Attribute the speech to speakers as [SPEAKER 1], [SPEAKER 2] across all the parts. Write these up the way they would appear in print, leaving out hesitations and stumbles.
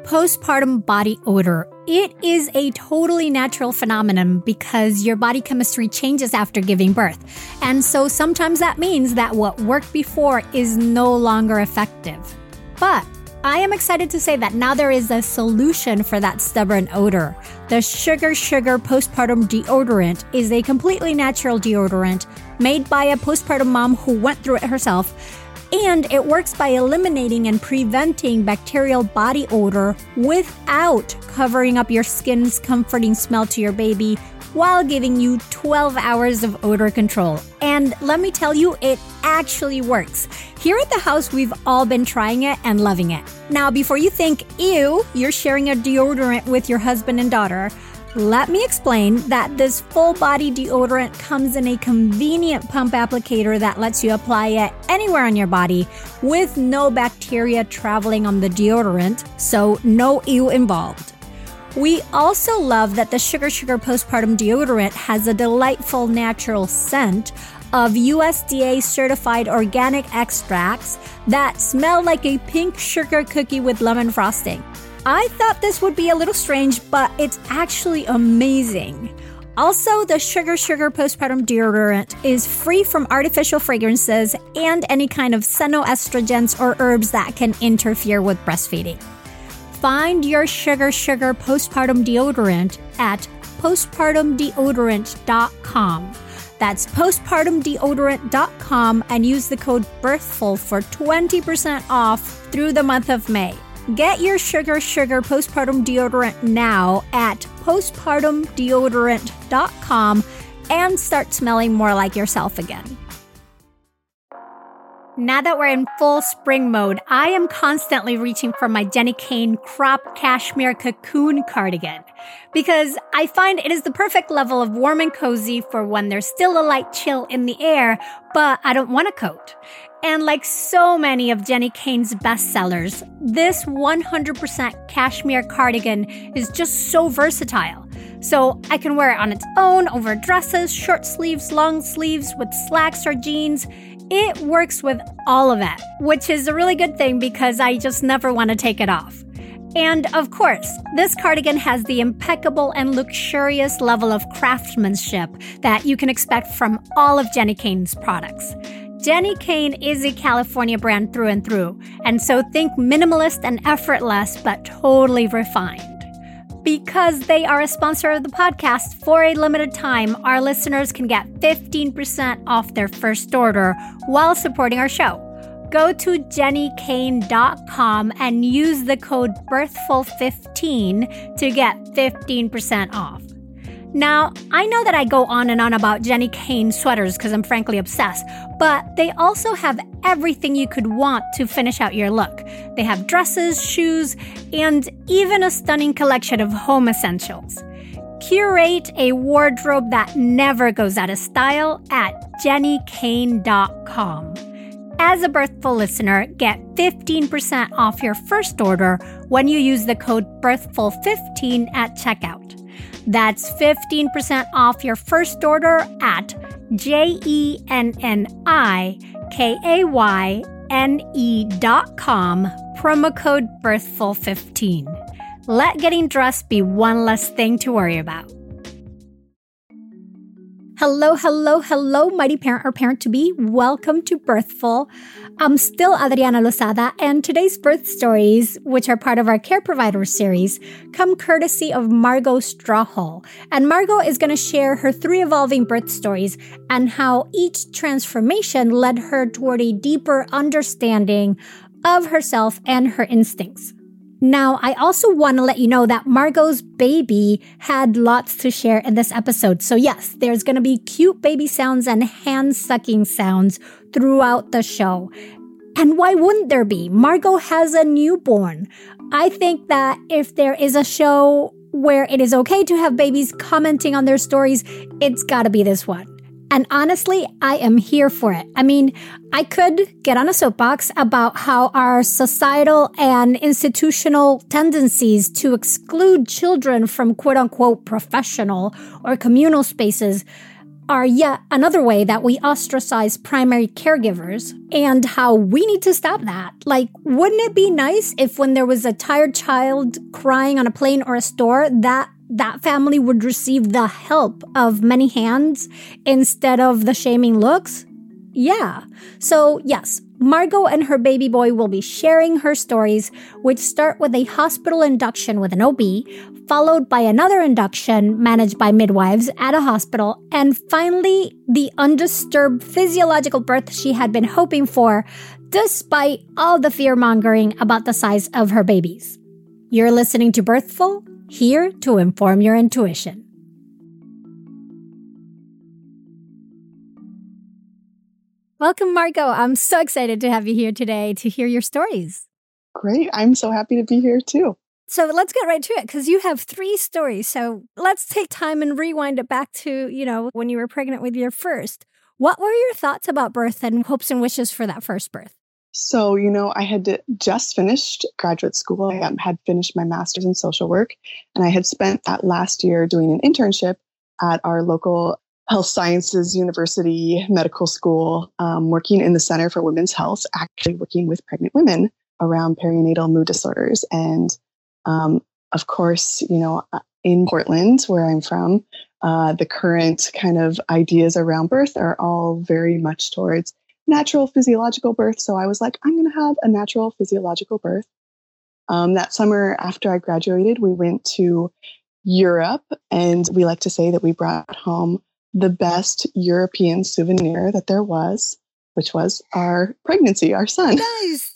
[SPEAKER 1] Postpartum body odor. It is a totally natural phenomenon because your body chemistry changes after giving birth. And so sometimes that means that what worked before is no longer effective. But I am excited to say that now there is a solution for that stubborn odor. The Sugar Postpartum Deodorant is a completely natural deodorant made by a postpartum mom who went through it herself. And it works by eliminating and preventing bacterial body odor without covering up your skin's comforting smell to your baby while giving you 12 hours of odor control. And let me tell you, it actually works. Here at the house, we've all been trying it and loving it. Now, before you think, ew, you're sharing a deodorant with your husband and daughter, let me explain that this full-body deodorant comes in a convenient pump applicator that lets you apply it anywhere on your body with no bacteria traveling on the deodorant, so no ew involved. We also love that the Sugar Postpartum Deodorant has a delightful natural scent of USDA-certified organic extracts that smell like a pink sugar cookie with lemon frosting. I thought this would be a little strange, but it's actually amazing. Also, the Sugar Postpartum Deodorant is free from artificial fragrances and any kind of xenoestrogens or herbs that can interfere with breastfeeding. Find your Sugar Postpartum Deodorant at postpartumdeodorant.com. That's postpartumdeodorant.com and use the code BIRTHFUL for 20% off through the month of May. Get your Sugar Postpartum Deodorant now at postpartumdeodorant.com and start smelling more like yourself again. Now that we're in full spring mode, I am constantly reaching for my Jenni Kayne crop cashmere cocoon cardigan because I find it is the perfect level of warm and cozy for when there's still a light chill in the air, but I don't want a coat. And like so many of Jenni Kayne's bestsellers, this 100% cashmere cardigan is just so versatile. So I can wear it on its own, over dresses, short sleeves, long sleeves, with slacks or jeans. It works with all of it, which is a really good thing because I just never want to take it off. And of course, this cardigan has the impeccable and luxurious level of craftsmanship that you can expect from all of Jenni Kayne's products. Jenni Kayne is a California brand through and through, and so think minimalist and effortless, but totally refined. Because they are a sponsor of the podcast, for a limited time, our listeners can get 15% off their first order while supporting our show. Go to JenniKayne.com and use the code BIRTHFUL15 to get 15% off. Now, I know that I go on and on about Jenni Kayne sweaters because I'm frankly obsessed, but they also have everything you could want to finish out your look. They have dresses, shoes, and even a stunning collection of home essentials. Curate a wardrobe that never goes out of style at JenniKayne.com. As a Birthful listener, get 15% off your first order when you use the code BIRTHFUL15 at checkout. That's 15% off your first order at JenniKayne.com, promo code BIRTHFUL15. Let getting dressed be one less thing to worry about. Hello, mighty parent or parent-to-be. Welcome to Birthful. I'm still Adriana Lozada, and today's birth stories, which are part of our Care Provider series, come courtesy of Margot Strawhall. And Margot is going to share her 3 evolving birth stories and how each transformation led her toward a deeper understanding of herself and her instincts. Now, I also want to let you know that Margot's baby had lots to share in this episode. So yes, there's going to be cute baby sounds and hand-sucking sounds throughout the show. And why wouldn't there be? Margot has a newborn. I think that if there is a show where it is okay to have babies commenting on their stories, it's got to be this one. And honestly, I am here for it. I mean, I could get on a soapbox about how our societal and institutional tendencies to exclude children from quote-unquote professional or communal spaces are yet another way that we ostracize primary caregivers and how we need to stop that. Like, wouldn't it be nice if when there was a tired child crying on a plane or a store, that family would receive the help of many hands instead of the shaming looks? Yeah. So yes, Margot and her baby boy will be sharing her stories, which start with a hospital induction with an OB, followed by another induction managed by midwives at a hospital, and finally, the undisturbed physiological birth she had been hoping for, despite all the fear-mongering about the size of her babies. You're listening to Birthful, here to inform your intuition. Welcome, Margot. I'm so excited to have you here today to hear your stories.
[SPEAKER 2] Great. I'm so happy to be here too.
[SPEAKER 1] So let's get right to it because you have 3 stories. So let's take time and rewind it back to, when you were pregnant with your first. What were your thoughts about birth and hopes and wishes for that first birth?
[SPEAKER 2] So, I had just finished graduate school. I had finished my master's in social work, and I had spent that last year doing an internship at our local health sciences university medical school, working in the Center for Women's Health, actually working with pregnant women around perinatal mood disorders. And of course, in Portland, where I'm from, the current kind of ideas around birth are all very much towards natural physiological birth. So I was like, I'm going to have a natural physiological birth. That summer after I graduated, we went to Europe, and we like to say that we brought home the best European souvenir that there was, which was our pregnancy, our son.
[SPEAKER 1] Nice.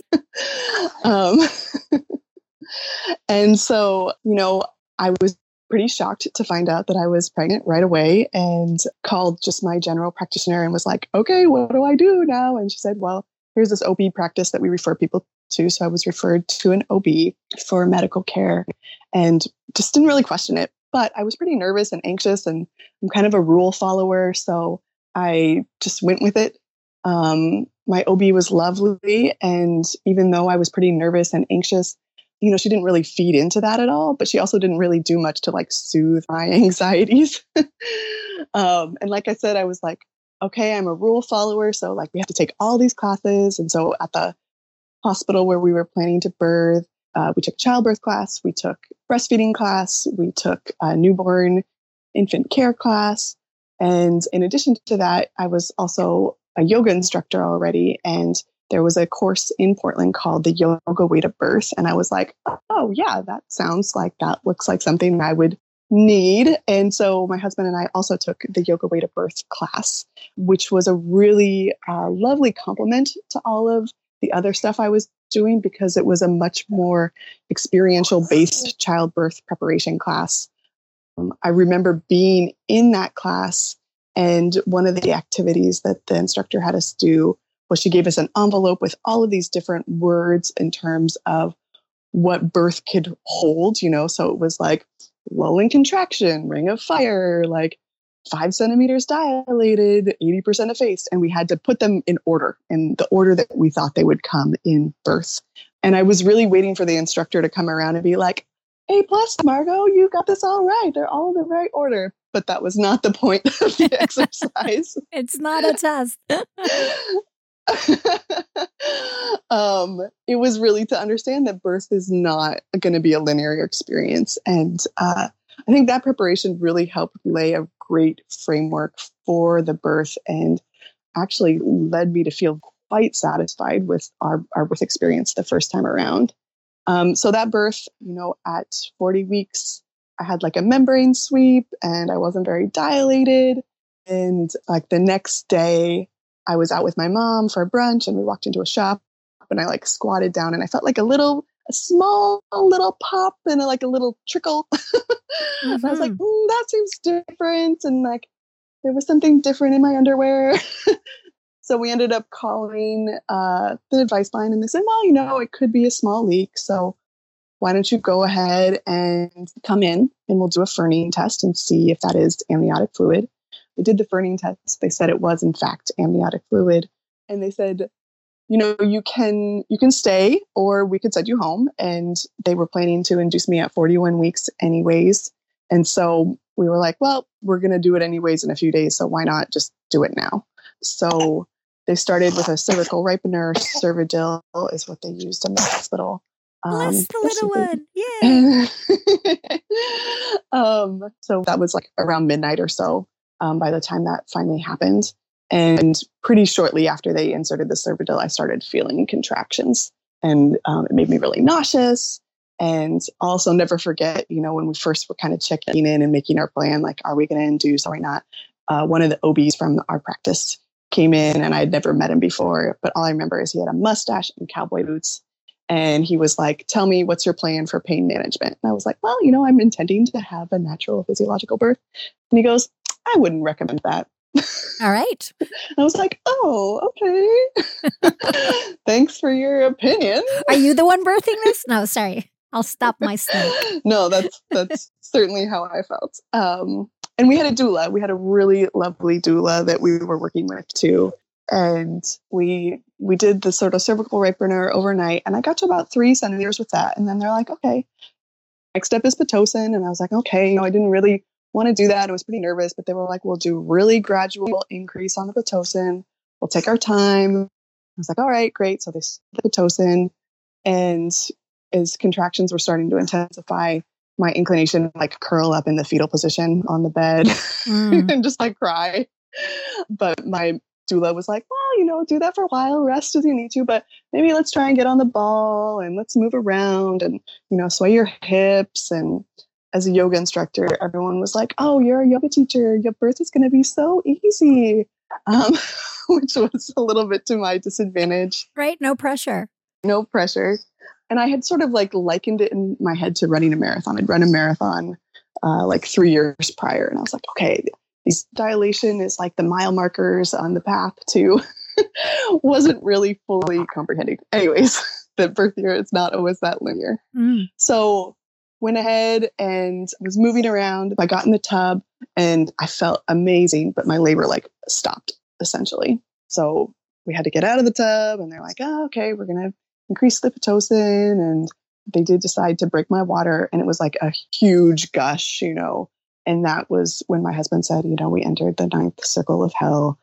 [SPEAKER 2] And so, I was pretty shocked to find out that I was pregnant right away, and called just my general practitioner and was like, okay, what do I do now? And she said, well, here's this OB practice that we refer people to. So I was referred to an OB for medical care and just didn't really question it. But I was pretty nervous and anxious, and I'm kind of a rule follower. So I just went with it. My OB was lovely. And even though I was pretty nervous and anxious, she didn't really feed into that at all, but she also didn't really do much to soothe my anxieties. And like I said, I was like, okay, I'm a rule follower. So we have to take all these classes. And so at the hospital where we were planning to birth, we took childbirth class, we took breastfeeding class, we took a newborn infant care class. And in addition to that, I was also a yoga instructor already. And there was a course in Portland called the Yoga Way to Birth. And I was like, oh yeah, that looks like something I would need. And so my husband and I also took the Yoga Way to Birth class, which was a really lovely complement to all of the other stuff I was doing, because it was a much more experiential based childbirth preparation class. I remember being in that class, and one of the activities that the instructor had us do was she gave us an envelope with all of these different words in terms of what birth could hold, so it was like lull and contraction, ring of fire, 5 centimeters dilated, 80% effaced. And we had to put them in the order that we thought they would come in birth. And I was really waiting for the instructor to come around and be like, A+, Margot, you got this all right. They're all in the right order. But that was not the point of the exercise.
[SPEAKER 1] It's not a test.
[SPEAKER 2] It was really to understand that birth is not going to be a linear experience. And I think that preparation really helped lay a great framework for the birth, and actually led me to feel quite satisfied with our birth experience the first time around. So that birth, at 40 weeks, I had a membrane sweep, and I wasn't very dilated. And the next day, I was out with my mom for brunch, and we walked into a shop, and I squatted down, and I felt a small little pop and a little trickle. Mm-hmm. And I was like, that seems different. And there was something different in my underwear. So we ended up calling the advice line, and they said, well, it could be a small leak. So why don't you go ahead and come in, and we'll do a Fernie test and see if that is amniotic fluid. We did the Fernie test. They said it was, in fact, amniotic fluid. And they said, you can stay, or we could send you home. And they were planning to induce me at 41 weeks anyways. And so we were like, well, we're going to do it anyways in a few days. So why not just do it now? So they started with a cervical ripener. Cervidil is what they used in the hospital.
[SPEAKER 1] Bless the little one. Yay.
[SPEAKER 2] So that was like around midnight or so by the time that finally happened. And pretty shortly after they inserted the Cervidil, I started feeling contractions. And it made me really nauseous. And also never forget, when we first were kind of checking in and making our plan, like, are we going to induce, are we not? One of the OBs from our practice came in, and I had never met him before. But all I remember is he had a mustache and cowboy boots. And he was like, tell me, what's your plan for pain management? And I was like, well, I'm intending to have a natural physiological birth. And he goes, I wouldn't recommend that.
[SPEAKER 1] All right.
[SPEAKER 2] And I was like, oh, okay. Thanks for your opinion.
[SPEAKER 1] Are you the one birthing this? No, sorry. I'll stop my snake.
[SPEAKER 2] No, that's certainly how I felt. And we had a doula. We had a really lovely doula that we were working with too. And we did the sort of cervical ripener overnight, and I got to about 3 centimeters with that. And then they're like, okay, next step is Pitocin. And I was like, okay, I didn't really want to do that. I was pretty nervous, but they were like, we'll do really gradual increase on the Pitocin. We'll take our time. I was like, all right, great. So they started the Pitocin, and as contractions were starting to intensify, my inclination like curl up in the fetal position on the bed and just like cry. But my doula was like, well, do that for a while, rest as you need to, but maybe let's try and get on the ball and let's move around and, sway your hips. And as a yoga instructor, everyone was like, oh, you're a yoga teacher. Your birth is going to be so easy, which was a little bit to my disadvantage.
[SPEAKER 1] Right. No pressure.
[SPEAKER 2] No pressure. And I had sort of like likened it in my head to running a marathon. I'd run a marathon like 3 years prior. And I was like, okay, this dilation is like the mile markers on the path to wasn't really fully comprehending. Anyways, the birth year is not always that linear. So went ahead and was moving around. I got in the tub and I felt amazing, but my labor like stopped essentially. So we had to get out of the tub, and they're like, oh, okay, we're going to increase the Pitocin. And they did decide to break my water, and it was like a huge gush, and that was when my husband said, we entered the 9th circle of hell.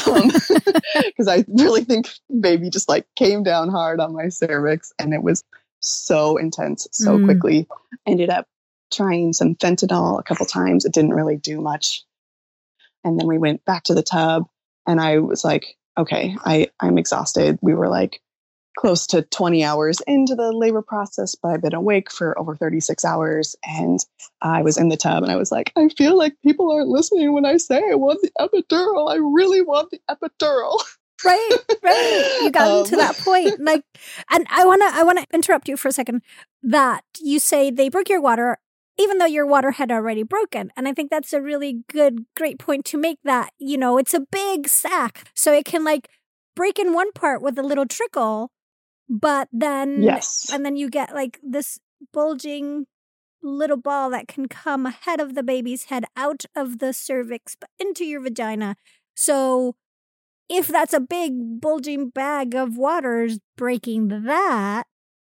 [SPEAKER 2] Because I really think baby just like came down hard on my cervix, and it was so intense so quickly. Ended up trying some fentanyl a couple times. It didn't really do much. And then we went back to the tub, and I was like, okay, I'm exhausted. We were like close to 20 hours into the labor process, but I've been awake for over 36 hours. And I was in the tub, and I was like, I feel like people aren't listening when I say I want the epidural. I really want the epidural.
[SPEAKER 1] Right. You got to that point. Like, and I want to interrupt you for a second, that you say they broke your water, even though your water had already broken. And I think that's a really great point to make, that, it's a big sack. So it can like break in one part with a little trickle, but then,
[SPEAKER 2] yes.
[SPEAKER 1] And then you get like this bulging little ball that can come ahead of the baby's head, out of the cervix, but into your vagina. So if that's a big bulging bag of waters, breaking that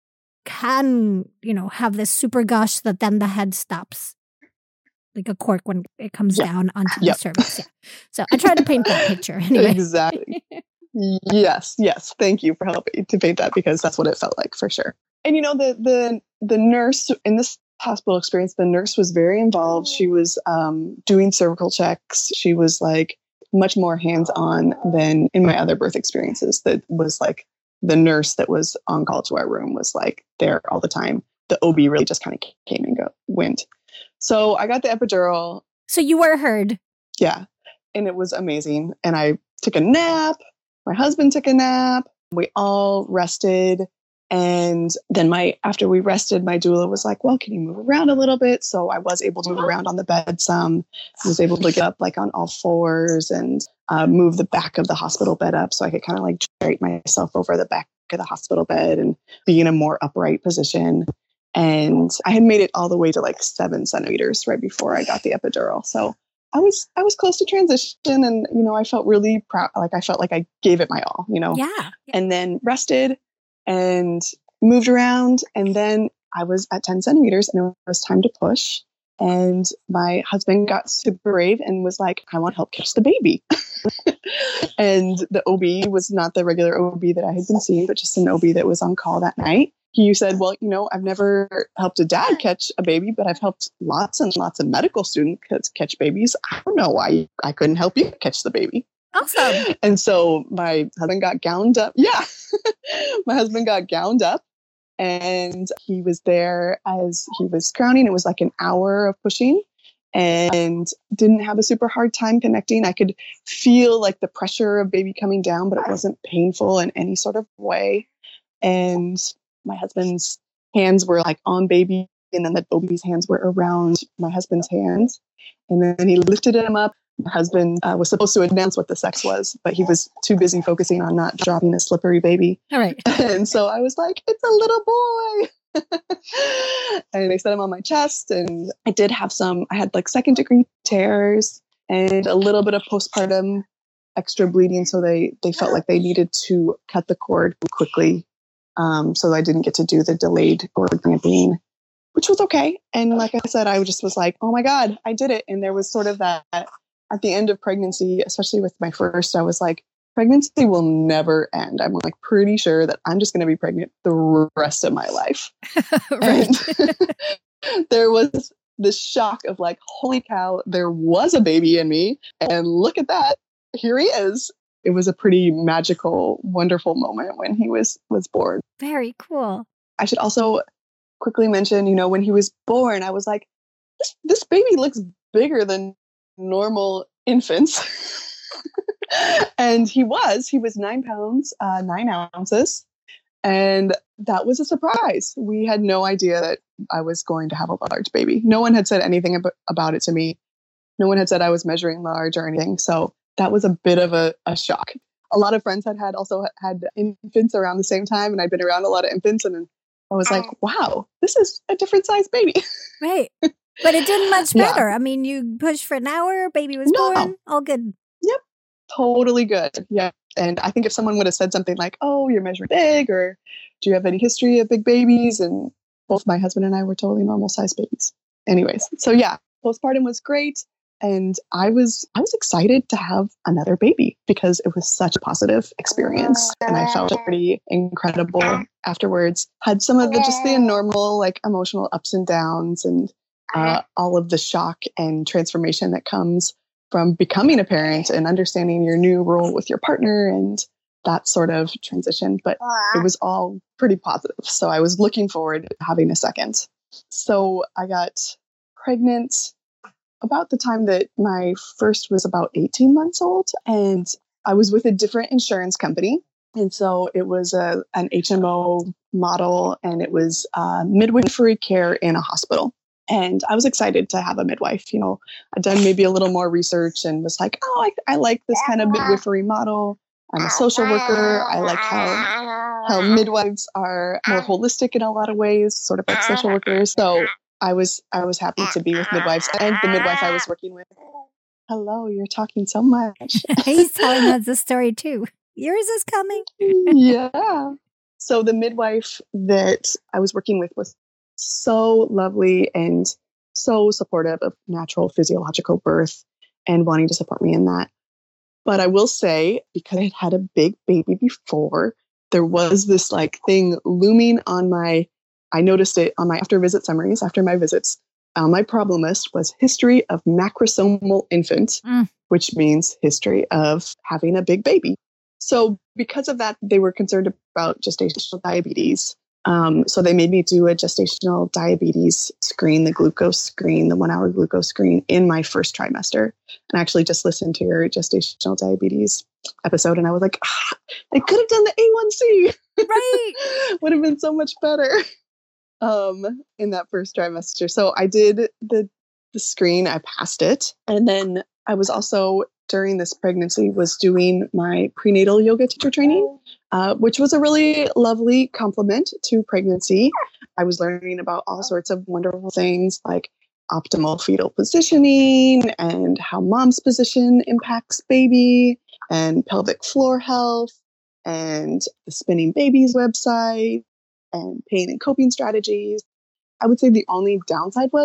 [SPEAKER 1] can, have this super gush that then the head stops like a cork when it comes down onto the cervix. Yeah. So I tried to paint that picture anyway.
[SPEAKER 2] Exactly. Yes. Thank you for helping to paint that, because that's what it felt like for sure. And the nurse in this hospital experience, the nurse was very involved. She was doing cervical checks. She was like much more hands-on than in my other birth experiences. That was like the nurse that was on call to our room was like there all the time. The OB really just kind of came and went. So I got the epidural.
[SPEAKER 1] So you were heard.
[SPEAKER 2] Yeah. And it was amazing. And I took a nap. My husband took a nap. We all rested. And then after we rested, my doula was like, well, can you move around a little bit? So I was able to move around on the bed some. I was able to get up like on all fours and move the back of the hospital bed up so I could kind of like drape myself over the back of the hospital bed and be in a more upright position. And I had made it all the way to like 7 centimeters right before I got the epidural. So I was close to transition, and, I felt really proud. Like I felt like I gave it my all,
[SPEAKER 1] Yeah.
[SPEAKER 2] And then rested and moved around. And then I was at 10 centimeters, and it was time to push. And my husband got super brave and was like, I want to help catch the baby. And the OB was not the regular OB that I had been seeing, but just an OB that was on call that night. He said, well, I've never helped a dad catch a baby, but I've helped lots and lots of medical students catch babies. I don't know why I couldn't help you catch the baby.
[SPEAKER 1] Awesome.
[SPEAKER 2] And so my husband got gowned up. Yeah. My husband got gowned up and he was there as he was crowning. It was like an hour of pushing and didn't have a super hard time connecting. I could feel like the pressure of baby coming down, but it wasn't painful in any sort of way. And my husband's hands were like on baby, and then the OB's hands were around my husband's hands. And then he lifted him up. My husband was supposed to announce what the sex was, but he was too busy focusing on not dropping a slippery baby.
[SPEAKER 1] All right.
[SPEAKER 2] And so I was like, it's a little boy. And they set him on my chest. And I had like 2nd-degree tears and a little bit of postpartum extra bleeding. So they felt like they needed to cut the cord quickly. So I didn't get to do the delayed cord clamping, which was okay. And like I said, I just was like, oh my God, I did it. And there was sort of that at the end of pregnancy, especially with my first, I was like, pregnancy will never end. I'm like pretty sure that I'm just going to be pregnant the rest of my life. And there was this shock of like, holy cow, there was a baby in me. And look at that. Here he is. It was a pretty magical, wonderful moment when he was born.
[SPEAKER 1] Very cool.
[SPEAKER 2] I should also quickly mention, when he was born, I was like, this baby looks bigger than normal infants. And he was 9 pounds, 9 ounces. And that was a surprise. We had no idea that I was going to have a large baby. No one had said anything about it to me. No one had said I was measuring large or anything. So that was a bit of a shock. A lot of friends also had infants around the same time, and I'd been around a lot of infants, and I was like, wow, this is a different size baby.
[SPEAKER 1] Right. But it did much better. Yeah. I mean, you pushed for an hour, baby was born, all good.
[SPEAKER 2] Yep. Totally good. Yeah. And I think if someone would have said something like, oh, you're measuring big, or do you have any history of big babies? And both my husband and I were totally normal size babies. Anyways, so yeah, postpartum was great. And I was excited to have another baby because it was such a positive experience. And I felt pretty incredible afterwards. Had some of the normal, like, emotional ups and downs and all of the shock and transformation that comes from becoming a parent and understanding your new role with your partner and that sort of transition. But it was all pretty positive. So I was looking forward to having a second. So I got pregnant about the time that my first was about 18 months old, and I was with a different insurance company. And so it was an HMO model, and it was midwifery care in a hospital. And I was excited to have a midwife. I'd done maybe a little more research and was like, oh, I like this kind of midwifery model. I'm a social worker. I like how midwives are more holistic in a lot of ways, sort of like social workers. So I was happy to be with midwives, and the midwife I was working with. Hello, you're talking so much.
[SPEAKER 1] He's telling us the story too. Yours is coming.
[SPEAKER 2] Yeah. So the midwife that I was working with was so lovely and so supportive of natural physiological birth and wanting to support me in that. But I will say, because I had a big baby before, there was this like thing looming on I noticed it on my after visit summaries, after my visits. My problem list was history of macrosomal infant, which means history of having a big baby. So because of that, they were concerned about gestational diabetes. So they made me do a gestational diabetes screen, the glucose screen, the 1-hour glucose screen in my first trimester. And I actually just listened to your gestational diabetes episode, and I was like, they could have done the A1C.
[SPEAKER 1] Right.
[SPEAKER 2] Would have been so much better. In that first trimester. So I did the screen, I passed it. And then I was also, during this pregnancy, was doing my prenatal yoga teacher training, which was a really lovely complement to pregnancy. I was learning about all sorts of wonderful things like optimal fetal positioning and how mom's position impacts baby and pelvic floor health and the Spinning Babies website and pain and coping strategies. I would say the only downside was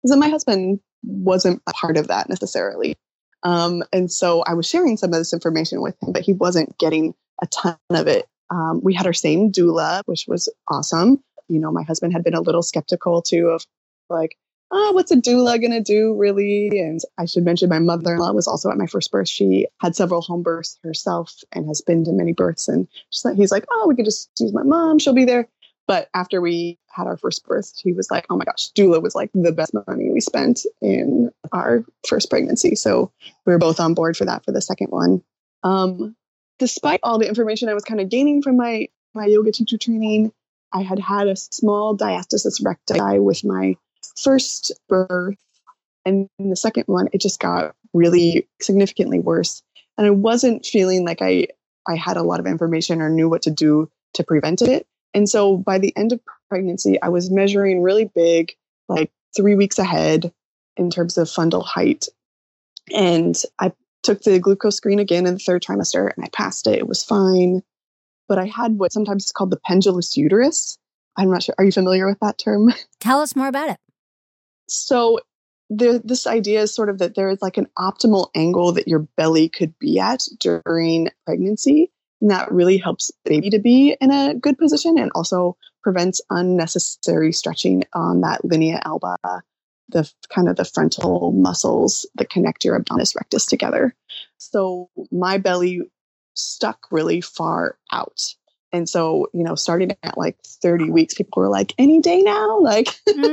[SPEAKER 2] Because my husband wasn't a part of that necessarily. And so I was sharing some of this information with him, but he wasn't getting a ton of it. We had our same doula, which was awesome. My husband had been a little skeptical too of like, what's a doula going to do really? And I should mention my mother-in-law was also at my first birth. She had several home births herself and has been to many births. And he's like, we could just use my mom. She'll be there. But after we had our first birth, he was like, oh my gosh, doula was like the best money we spent in our first pregnancy. So we were both on board for that for the second one. Despite all the information I was kind of gaining from my yoga teacher training, I had a small diastasis recti with my first birth. And in the second one, it just got really significantly worse. And I wasn't feeling like I had a lot of information or knew what to do to prevent it. And so by the end of pregnancy, I was measuring really big, like 3 weeks ahead in terms of fundal height. And I took the glucose screen again in the third trimester and I passed it. It was fine. But I had what sometimes is called the pendulous uterus. I'm not sure. Are you familiar with that term?
[SPEAKER 1] Tell us more about it.
[SPEAKER 2] So this idea is sort of that there is like an optimal angle that your belly could be at during pregnancy. And that really helps the baby to be in a good position and also prevents unnecessary stretching on that linea alba, the kind of the frontal muscles that connect your abdominis rectus together. So my belly stuck really far out. And so, starting at like 30 weeks, people were like, any day now? Like,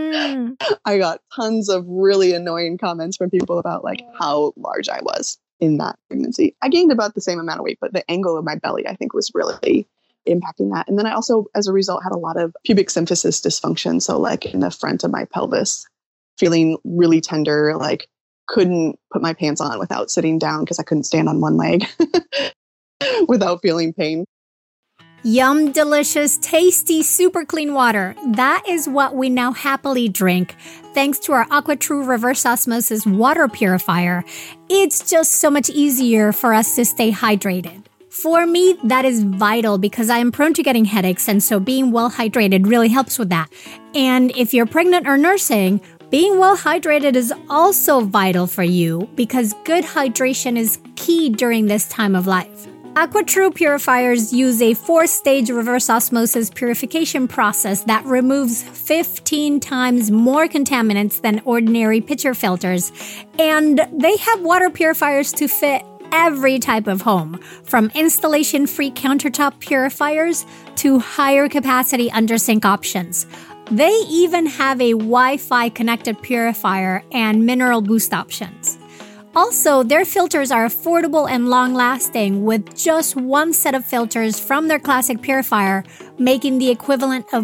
[SPEAKER 2] I got tons of really annoying comments from people about like how large I was in that pregnancy. I gained about the same amount of weight, but the angle of my belly, I think, was really impacting that. And then I also, as a result, had a lot of pubic symphysis dysfunction. So like in the front of my pelvis, feeling really tender, like couldn't put my pants on without sitting down because I couldn't stand on one leg without feeling pain.
[SPEAKER 1] Yum, delicious, tasty, super clean water. That is what we now happily drink, thanks to our AquaTrue reverse osmosis water purifier. It's just so much easier for us to stay hydrated. For me, that is vital because I am prone to getting headaches, and so being well hydrated really helps with that. And if you're pregnant or nursing, being well hydrated is also vital for you because good hydration is key during this time of life. AquaTrue purifiers use a 4-stage reverse osmosis purification process that removes 15 times more contaminants than ordinary pitcher filters. And they have water purifiers to fit every type of home, from installation-free countertop purifiers to higher capacity under-sink options. They even have a Wi-Fi connected purifier and mineral boost options. Also, their filters are affordable and long-lasting with just one set of filters from their classic purifier, making the equivalent of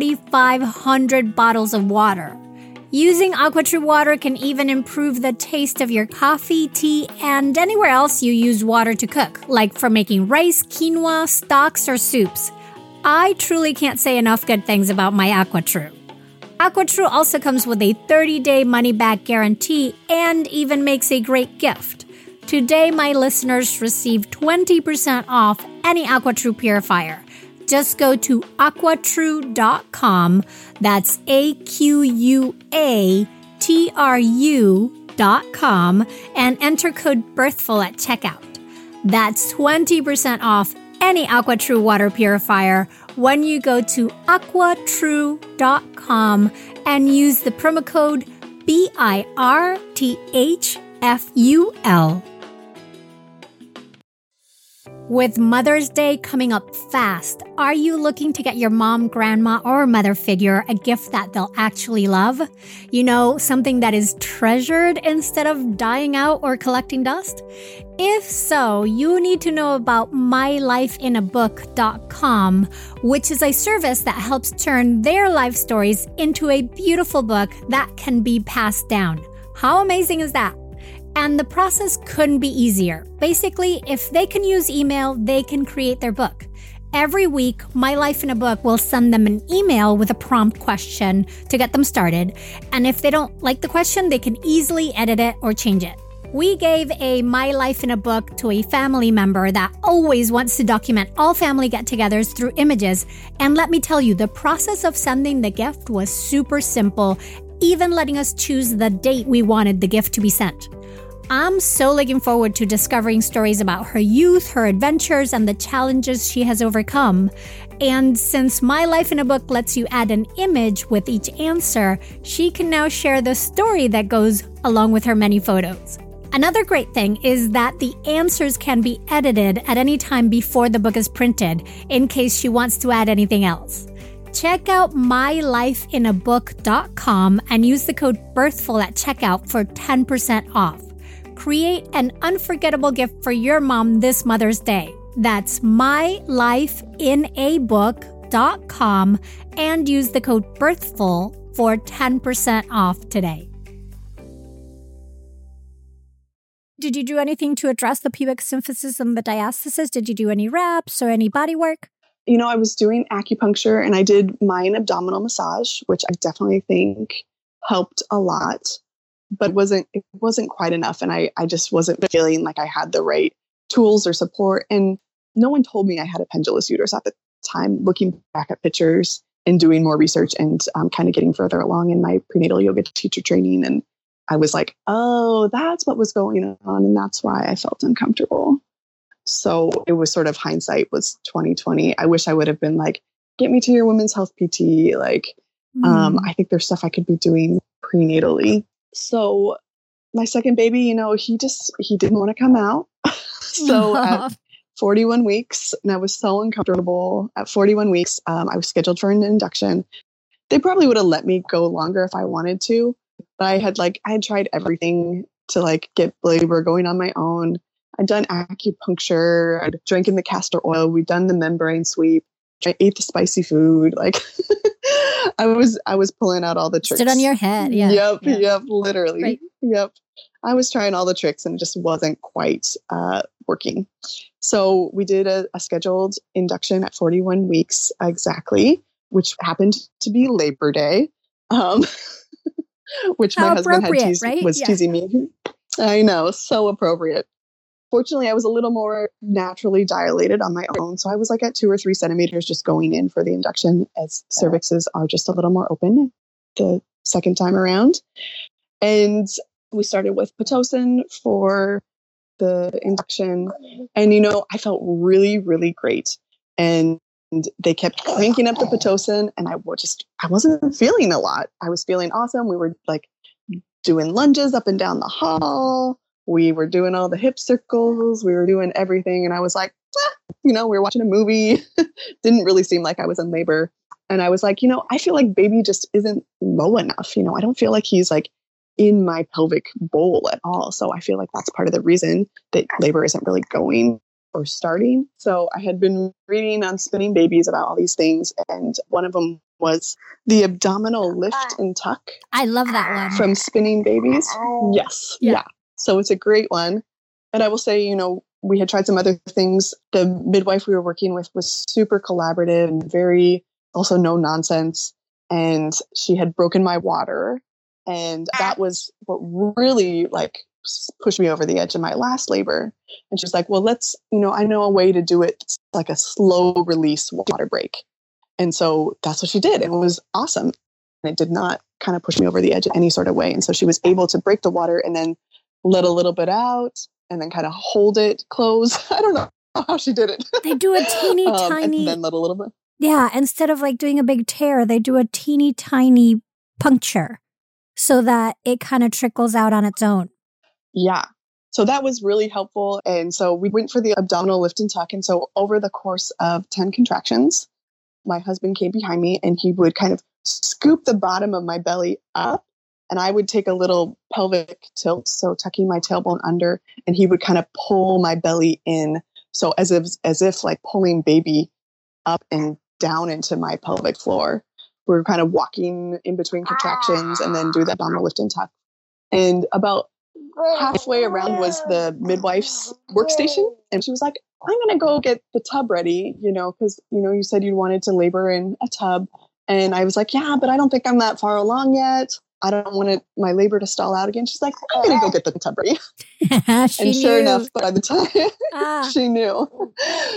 [SPEAKER 1] 4,500 bottles of water. Using AquaTrue water can even improve the taste of your coffee, tea, and anywhere else you use water to cook, like for making rice, quinoa, stocks, or soups. I truly can't say enough good things about my AquaTrue. AquaTrue also comes with a 30-day money-back guarantee and even makes a great gift. Today, my listeners receive 20% off any AquaTrue purifier. Just go to aquatrue.com, that's AQUATRU.com, and enter code BIRTHFUL at checkout. That's 20% off any AquaTrue water purifier when you go to aquatrue.com and use the promo code BIRTHFUL. With Mother's Day coming up fast, are you looking to get your mom, grandma, or mother figure a gift that they'll actually love? Something that is treasured instead of dying out or collecting dust? If so, you need to know about mylifeinabook.com, which is a service that helps turn their life stories into a beautiful book that can be passed down. How amazing is that? And the process couldn't be easier. Basically, if they can use email, they can create their book. Every week, My Life in a Book will send them an email with a prompt question to get them started. And if they don't like the question, they can easily edit it or change it. We gave a My Life in a Book to a family member that always wants to document all family get-togethers through images. And let me tell you, the process of sending the gift was super simple even letting us choose the date we wanted the gift to be sent. I'm so looking forward to discovering stories about her youth, her adventures, and the challenges she has overcome. And since My Life in a Book lets you add an image with each answer, she can now share the story that goes along with her many photos. Another great thing is that the answers can be edited at any time before the book is printed, in case she wants to add anything else. Check out mylifeinabook.com and use the code BIRTHFUL at checkout for 10% off. Create an unforgettable gift for your mom this Mother's Day. That's mylifeinabook.com and use the code BIRTHFUL for 10% off today. Did you do anything to address the pubic symphysis and the diastasis? Did you do any reps or any body work?
[SPEAKER 2] I was doing acupuncture and I did mine abdominal massage, which I definitely think helped a lot. But it wasn't quite enough. And I just wasn't feeling like I had the right tools or support. And no one told me I had a pendulous uterus at the time. Looking back at pictures and doing more research and kind of getting further along in my prenatal yoga teacher training. And I was like, oh, that's what was going on. And that's why I felt uncomfortable. So it was sort of hindsight was 2020. I wish I would have been like, get me to your women's health PT. I think there's stuff I could be doing prenatally. So my second baby, he didn't want to come out. So at 41 weeks, and I was so uncomfortable. At 41 weeks, I was scheduled for an induction. They probably would have let me go longer if I wanted to, but I had tried everything to get labor going on my own. I'd done acupuncture. I'd drank in the castor oil. We'd done the membrane sweep. I ate the spicy food. I was pulling out all the tricks.
[SPEAKER 1] Stood on your head. Yeah.
[SPEAKER 2] Yep. Literally.
[SPEAKER 1] Right.
[SPEAKER 2] Yep. I was trying all the tricks and it just wasn't quite working. So we did a scheduled induction at 41 weeks exactly, which happened to be Labor Day, which my husband was teasing me. I know. So appropriate. Fortunately, I was a little more naturally dilated on my own. So I was at 2 or 3 centimeters just going in for the induction, as cervixes are just a little more open the second time around. And we started with Pitocin for the induction. And, I felt really, really great. And they kept cranking up the Pitocin and I wasn't feeling a lot. I was feeling awesome. We were doing lunges up and down the hall. We were doing all the hip circles. We were doing everything. And I was like, we were watching a movie. Didn't really seem like I was in labor. And I was like, I feel like baby just isn't low enough. I don't feel like he's in my pelvic bowl at all. So I feel like that's part of the reason that labor isn't really going or starting. So I had been reading on Spinning Babies about all these things. And one of them was the abdominal lift and tuck.
[SPEAKER 1] I love that one.
[SPEAKER 2] From Spinning Babies. Yes. Yeah. So it's a great one. And I will say, we had tried some other things. The midwife we were working with was super collaborative and very also no nonsense. And she had broken my water. And that was what really pushed me over the edge of my last labor. And she's like, well, let's, I know a way to do it. It's like a slow release water break. And so that's what she did. And it was awesome. And it did not kind of push me over the edge in any sort of way. And so she was able to break the water and then let a little bit out and then kind of hold it close. I don't know how she did it.
[SPEAKER 1] They do a teeny tiny.
[SPEAKER 2] And then let a little bit.
[SPEAKER 1] Yeah. Instead of doing a big tear, they do a teeny tiny puncture so that it kind of trickles out on its own.
[SPEAKER 2] Yeah. So that was really helpful. And so we went for the abdominal lift and tuck. And so over the course of 10 contractions, my husband came behind me and he would kind of scoop the bottom of my belly up. And I would take a little pelvic tilt, so tucking my tailbone under, and he would kind of pull my belly in. So as if pulling baby up and down into my pelvic floor. We were kind of walking in between contractions and then do the abdominal lift and tuck. And about halfway around was the midwife's workstation. And she was like, I'm going to go get the tub ready, because, you said you wanted to labor in a tub. And I was like, yeah, but I don't think I'm that far along yet. I don't want my labor to stall out again. She's like, I'm going to go get the tub ready. And sure enough, by the time she knew.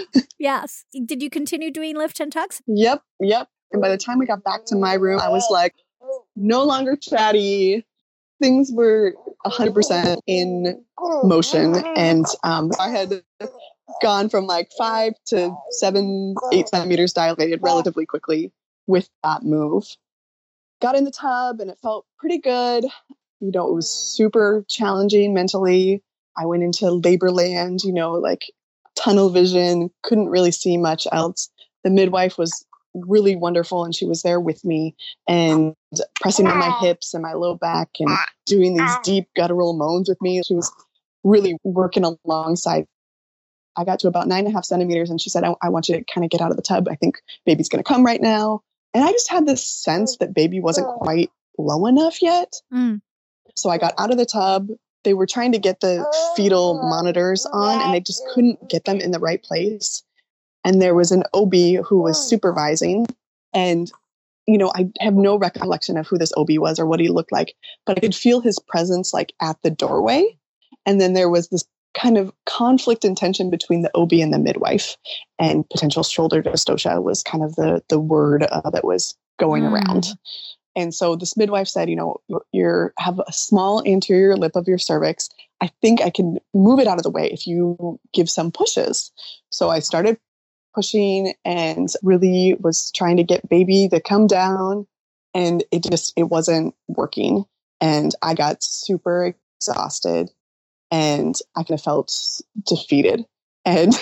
[SPEAKER 1] Yes. Did you continue doing lift and tucks?
[SPEAKER 2] Yep. And by the time we got back to my room, I was like, no longer chatty. Things were 100% in motion. And I had gone from like 5 to 7, 8 centimeters dilated relatively quickly with that move. Got in the tub and it felt pretty good. You know, it was super challenging mentally. I went into labor land, you know, like tunnel vision, couldn't really see much else. The midwife was really wonderful and she was there with me and pressing on my hips and my low back and doing these deep guttural moans with me. She was really working alongside. I got to about 9.5 centimeters and she said, I want you to kind of get out of the tub. I think baby's going to come right now. And I just had this sense that baby wasn't quite low enough yet. So I got out of the tub. They were trying to get the fetal monitors on and they just couldn't get them in the right place. And there was an OB who was supervising. And, you know, I have no recollection of who this OB was or what he looked like, but I could feel his presence like at the doorway. And then there was this kind of conflict and tension between the OB and the midwife, and potential shoulder dystocia was kind of the word that was going around. And so this midwife said, you know, you have a small anterior lip of your cervix. I think I can move it out of the way if you give some pushes. So I started pushing and really was trying to get baby to come down, and it wasn't working. And I got super exhausted and I kind of felt defeated. And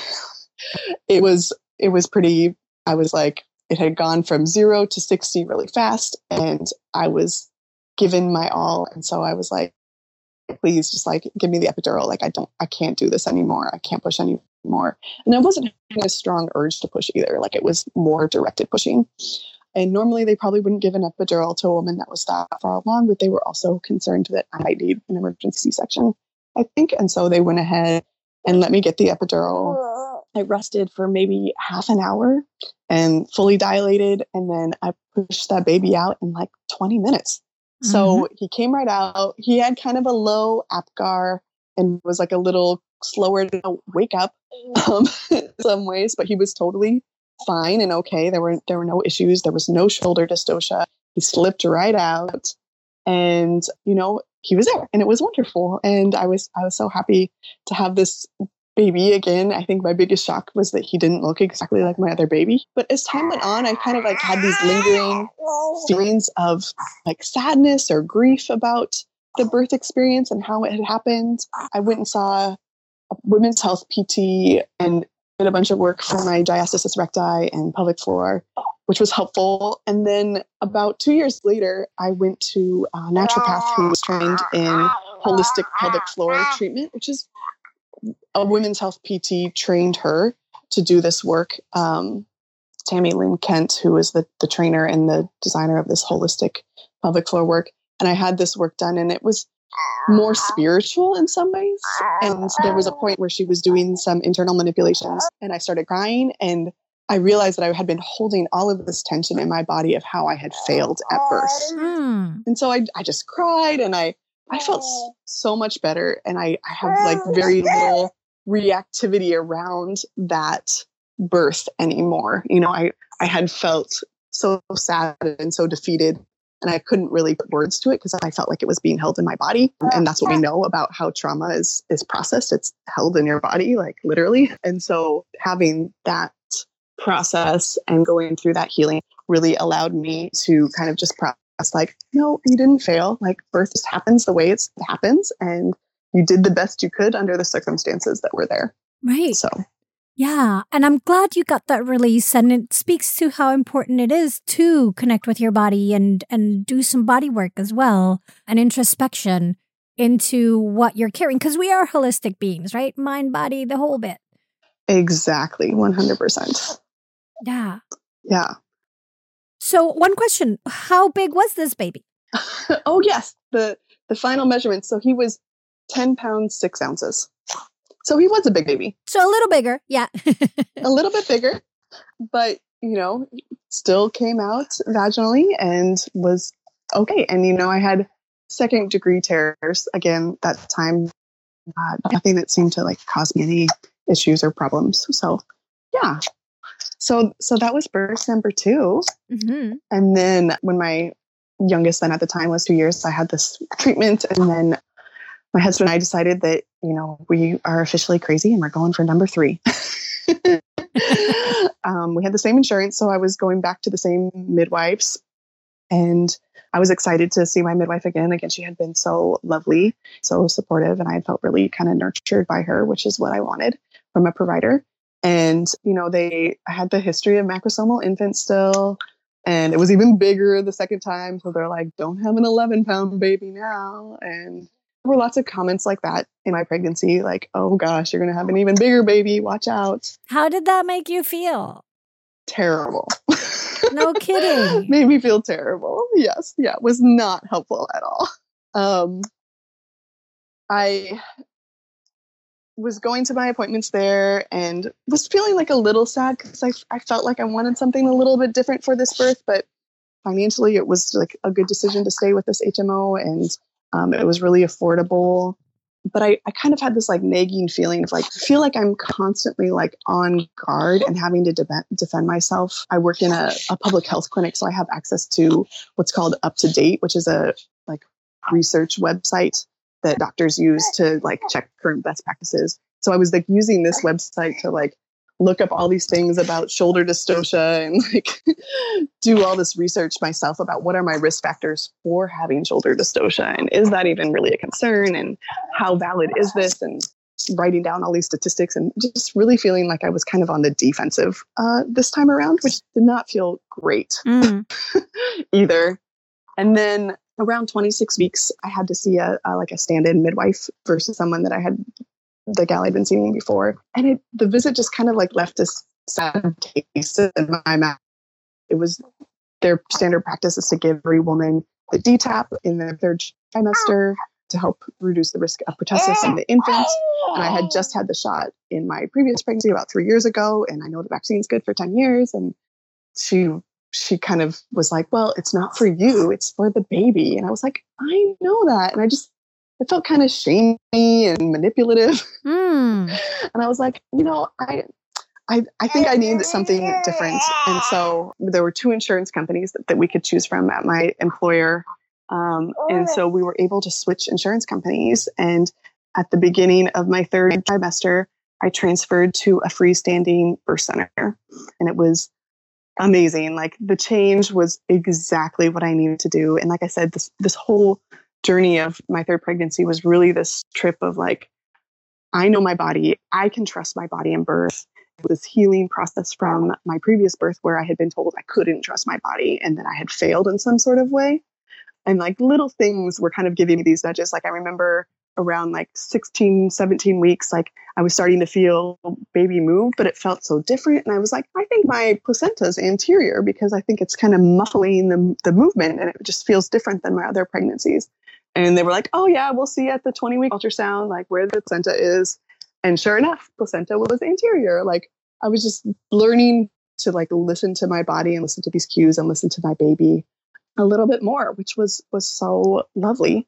[SPEAKER 2] it was pretty, I was like, it had gone from 0 to 60 really fast and I was given my all. And so I was like, please just like give me the epidural. Like I can't do this anymore. I can't push anymore. And I wasn't having a strong urge to push either. Like it was more directed pushing. And normally they probably wouldn't give an epidural to a woman that was that far along, but they were also concerned that I might need an emergency C-section, I think. And so they went ahead and let me get the epidural. I rested for maybe half an hour and fully dilated. And then I pushed that baby out in like 20 minutes. So he came right out. He had kind of a low APGAR and was like a little slower to wake up in some ways, but he was totally fine and okay. There were no issues. There was no shoulder dystocia. He slipped right out and, you know, he was there and it was wonderful. And I was so happy to have this baby again. I think my biggest shock was that he didn't look exactly like my other baby. But as time went on, I kind of like had these lingering feelings of like sadness or grief about the birth experience and how it had happened. I went and saw a women's health PT and did a bunch of work for my diastasis recti and pelvic floor, which was helpful. And then about 2 years later, I went to a naturopath who was trained in holistic pelvic floor treatment, which is a women's health PT trained her to do this work. Tammy Lynn Kent, who is the trainer and the designer of this holistic pelvic floor work. And I had this work done and it was more spiritual in some ways. And there was a point where she was doing some internal manipulations and I started crying and I realized that I had been holding all of this tension in my body of how I had failed at birth. And so I just cried and I felt so much better. And I have like very little reactivity around that birth anymore. You know, I had felt so sad and so defeated and I couldn't really put words to it because I felt like it was being held in my body. And that's what we know about how trauma is processed. It's held in your body, like literally. And so having that process and going through that healing really allowed me to kind of just process like, no, you didn't fail. Like birth just happens the way it happens. And you did the best you could under the circumstances that were there.
[SPEAKER 1] Right.
[SPEAKER 2] So,
[SPEAKER 1] yeah. And I'm glad you got that release. And it speaks to how important it is to connect with your body and do some body work as well and introspection into what you're carrying. Because we are holistic beings, right? Mind, body, the whole bit.
[SPEAKER 2] Exactly. 100%.
[SPEAKER 1] Yeah.
[SPEAKER 2] Yeah.
[SPEAKER 1] So one question, how big was this baby?
[SPEAKER 2] Oh, yes. The final measurement. So he was 10 pounds, 6 ounces. So he was a big baby.
[SPEAKER 1] So a little bigger. Yeah.
[SPEAKER 2] A little bit bigger, but, you know, still came out vaginally and was okay. And, you know, I had 2nd-degree tears again that time. Nothing that seemed to like cause me any issues or problems. So, yeah. So that was birth number 2. And then when my youngest then at the time was 2 years. I had this treatment, and then my husband and I decided that, we are officially crazy and we're going for number 3. We had the same insurance, so I was going back to the same midwives, and I was excited to see my midwife again. Again, she had been so lovely, so supportive, and I felt really kind of nurtured by her, which is what I wanted from a provider. And, I had the history of macrosomal infant still, and it was even bigger the second time. So they're like, don't have an 11-pound baby now. And there were lots of comments like that in my pregnancy, like, oh gosh, you're going to have an even bigger baby. Watch out.
[SPEAKER 1] How did that make you feel?
[SPEAKER 2] Terrible.
[SPEAKER 1] No kidding.
[SPEAKER 2] Made me feel terrible. Yes. Yeah. It was not helpful at all. I was going to my appointments there and was feeling like a little sad because I felt like I wanted something a little bit different for this birth, but financially it was like a good decision to stay with this HMO, and it was really affordable. But I kind of had this like nagging feeling of like, I feel like I'm constantly like on guard and having to defend myself. I work in a public health clinic, so I have access to what's called Up to Date, which is a like research website that doctors use to like check current best practices. So I was like using this website to like look up all these things about shoulder dystocia and like do all this research myself about what are my risk factors for having shoulder dystocia, and is that even really a concern, and how valid is this, and writing down all these statistics, and just really feeling like I was kind of on the defensive this time around, which did not feel great either. And then around 26 weeks, I had to see a stand-in midwife versus someone that the gal I'd been seeing before. And the visit just kind of like left this sad taste in my mouth. It was their standard practice is to give every woman the DTaP in their 3rd trimester to help reduce the risk of pertussis in the infant. And I had just had the shot in my previous pregnancy about 3 years ago. And I know the vaccine's good for 10 years. And she kind of was like, well, it's not for you, it's for the baby. And I was like, I know that. And it felt kind of shamey and manipulative. And I was like, I think I need something different. And so there were 2 insurance companies that we could choose from at my employer. And so we were able to switch insurance companies. And at the beginning of my 3rd trimester, I transferred to a freestanding birth center. And it was amazing. Like the change was exactly what I needed to do. And like I said, this whole journey of my 3rd pregnancy was really this trip of like, I know my body. I can trust my body in birth. This healing process from my previous birth where I had been told I couldn't trust my body and that I had failed in some sort of way. And like little things were kind of giving me these nudges. Like I remember around like 16, 17 weeks, like I was starting to feel baby move, but it felt so different. And I was like, I think my placenta is anterior because I think it's kind of muffling the movement, and it just feels different than my other pregnancies. And they were like, oh yeah, we'll see at the 20-week ultrasound, like where the placenta is. And sure enough, placenta was anterior. Like I was just learning to like listen to my body and listen to these cues and listen to my baby a little bit more, which was so lovely.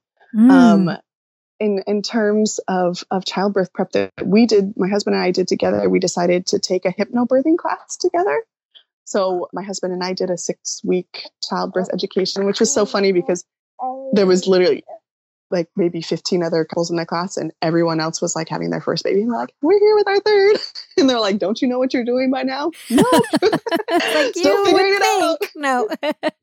[SPEAKER 2] In terms of childbirth prep that we did, my husband and I did together, we decided to take a hypnobirthing class together. So my husband and I did a 6-week childbirth education, which was so funny because there was literally like maybe 15 other couples in the class, and everyone else was like having their first baby. And we're like, we're here with our 3rd. And they're like, don't you know what you're doing by now? No.
[SPEAKER 1] Like
[SPEAKER 2] Still figuring it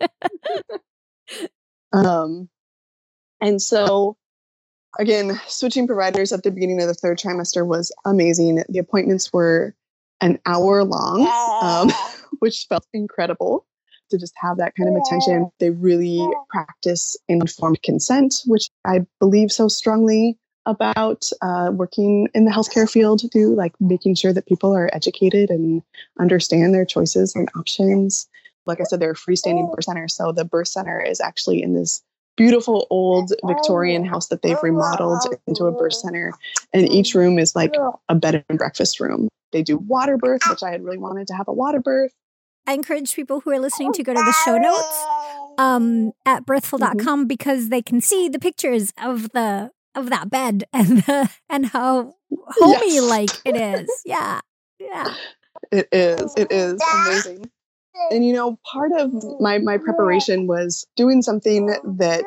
[SPEAKER 2] out.
[SPEAKER 1] No.
[SPEAKER 2] And so again, switching providers at the beginning of the 3rd trimester was amazing. The appointments were an hour long, which felt incredible to just have that kind of attention. They really practice informed consent, which I believe so strongly about, working in the healthcare field too, like making sure that people are educated and understand their choices and options. Like I said, they're a freestanding birth center. So the birth center is actually in this beautiful old Victorian house that they've remodeled into a birth center. And each room is like a bed and breakfast room. They do water birth, which I had really wanted to have a water birth.
[SPEAKER 1] I encourage people who are listening to go to the show notes at birthful.com because they can see the pictures of that bed and how homey like it is. Yeah.
[SPEAKER 2] It is amazing. And, part of my preparation was doing something that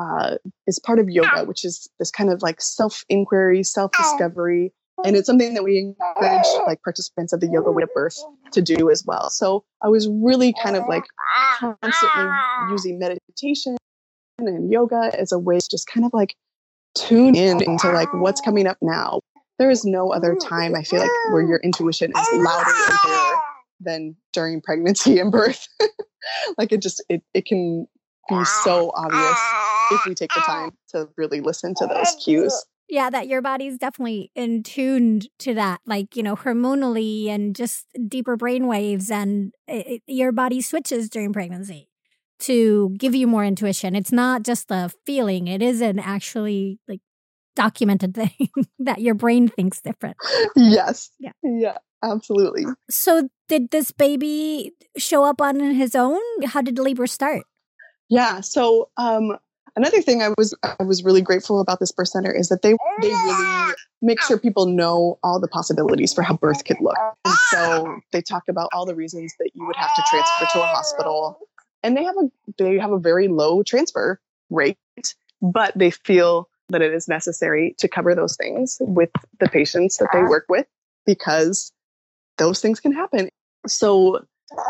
[SPEAKER 2] is part of yoga, which is this kind of like self-inquiry, self-discovery. And it's something that we encourage like participants of the Yoga Way of Birth to do as well. So I was really kind of like constantly using meditation and yoga as a way to just kind of like tune in into like what's coming up now. There is no other time I feel like where your intuition is louder and clearer than during pregnancy and birth. Like it can be so obvious if we take the time to really listen to those cues.
[SPEAKER 1] Yeah, that your body's definitely in tune to that, like, hormonally and just deeper brain waves, and your body switches during pregnancy to give you more intuition. It's not just a feeling. It is an actually like documented thing that your brain thinks different.
[SPEAKER 2] Yes.
[SPEAKER 1] Yeah.
[SPEAKER 2] Yeah, absolutely.
[SPEAKER 1] So did this baby show up on his own? How did labor start?
[SPEAKER 2] Yeah. So, another thing I was really grateful about this birth center is that they really make sure people know all the possibilities for how birth could look. And so they talked about all the reasons that you would have to transfer to a hospital, and they have a very low transfer rate, but they feel that it is necessary to cover those things with the patients that they work with, because those things can happen. So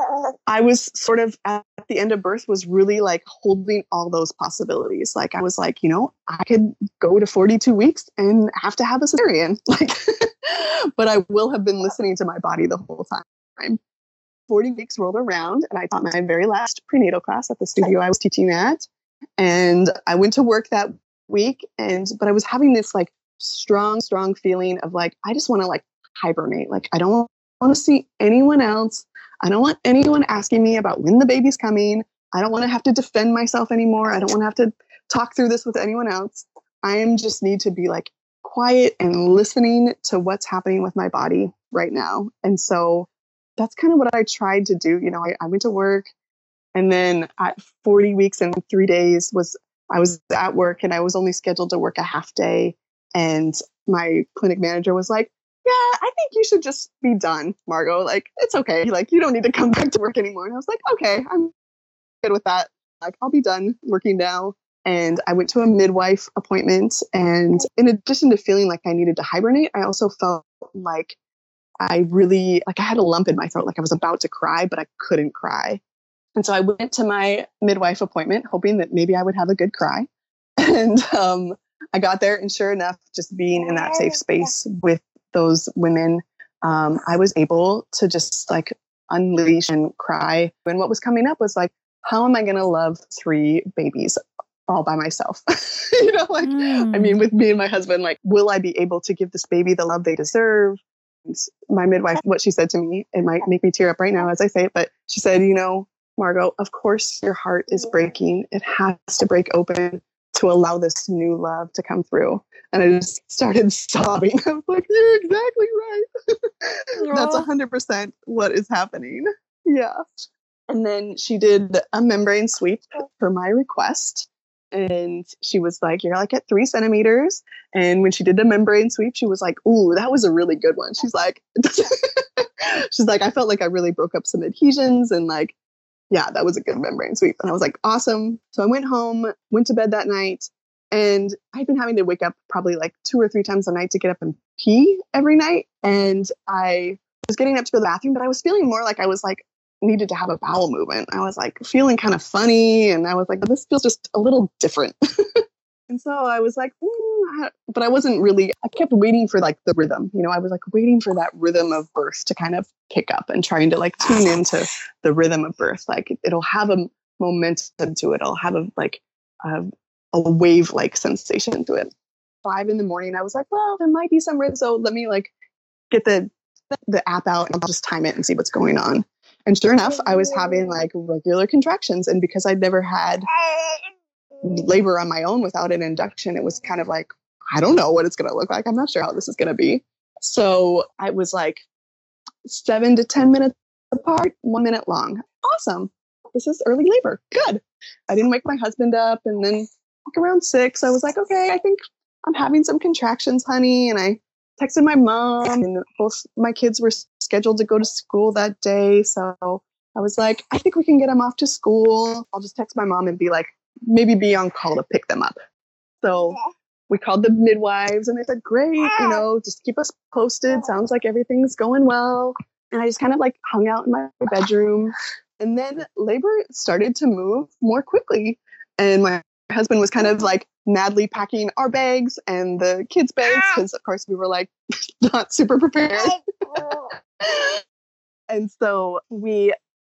[SPEAKER 2] I was sort of at the end of birth was really like holding all those possibilities. Like I was like, I could go to 42 weeks and have to have a cesarean, like, but I will have been listening to my body the whole time. 40 weeks rolled around and I taught my very last prenatal class at the studio I was teaching at. And I went to work that week, but I was having this like strong feeling of like, I just want to like hibernate. Like, I don't want to see anyone else. I don't want anyone asking me about when the baby's coming. I don't want to have to defend myself anymore. I don't want to have to talk through this with anyone else. Just need to be like quiet and listening to what's happening with my body right now. And so that's kind of what I tried to do. I went to work, and then at 40 weeks and 3 days I was at work, and I was only scheduled to work a half day. And my clinic manager was like, yeah, I think you should just be done, Margot. Like, it's okay. Like, you don't need to come back to work anymore. And I was like, okay, I'm good with that. Like, I'll be done working now. And I went to a midwife appointment. And in addition to feeling like I needed to hibernate, I also felt like I had a lump in my throat. Like I was about to cry, but I couldn't cry. And so I went to my midwife appointment, hoping that maybe I would have a good cry. And I got there, and sure enough, just being in that safe space with those women, I was able to just like unleash and cry. And what was coming up was like, how am I going to love 3 babies all by myself? I mean, with me and my husband, like, will I be able to give this baby the love they deserve? And my midwife, what she said to me, it might make me tear up right now as I say it, but she said, Margot, of course your heart is breaking. It has to break open to allow this new love to come through. And I just started sobbing. I was like, you're exactly right. That's 100% what is happening. Yeah. And then she did a membrane sweep for my request. And she was like, you're like at 3 centimeters. And when she did the membrane sweep, she was like, ooh, that was a really good one. She's like, I felt like I really broke up some adhesions, and like, yeah, that was a good membrane sweep. And I was like, awesome. So I went home, went to bed that night, and I'd been having to wake up probably like 2 or 3 times a night to get up and pee every night. And I was getting up to go to the bathroom, but I was feeling more like I was like needed to have a bowel movement. I was like feeling kind of funny. And I was like, this feels just a little different. And so I was like, but I wasn't really, I kept waiting for like the rhythm, I was like waiting for that rhythm of birth to kind of pick up, and trying to like tune into the rhythm of birth. Like it'll have a momentum to it. It'll have a wave-like sensation to it. 5 a.m, I was like, well, there might be some rhythm. So let me like get the app out, and I'll just time it and see what's going on. And sure enough, I was having like regular contractions. And because I'd never had labor on my own without an induction, it was kind of like, I don't know what it's going to look like. I'm not sure how this is going to be. So I was like 7 to 10 minutes apart, 1 minute long. Awesome. This is early labor. Good. I didn't wake my husband up. And then like around 6, I was like, okay, I think I'm having some contractions, honey. And I texted my mom, and both my kids were scheduled to go to school that day. So I was like, I think we can get them off to school. I'll just text my mom and be like, maybe be on call to pick them up. So we called the midwives and they said, great, just keep us posted. Sounds like everything's going well. And I just kind of like hung out in my bedroom. And then labor started to move more quickly. And my husband was kind of like madly packing our bags and the kids' bags because, of course, we were like not super prepared. And so we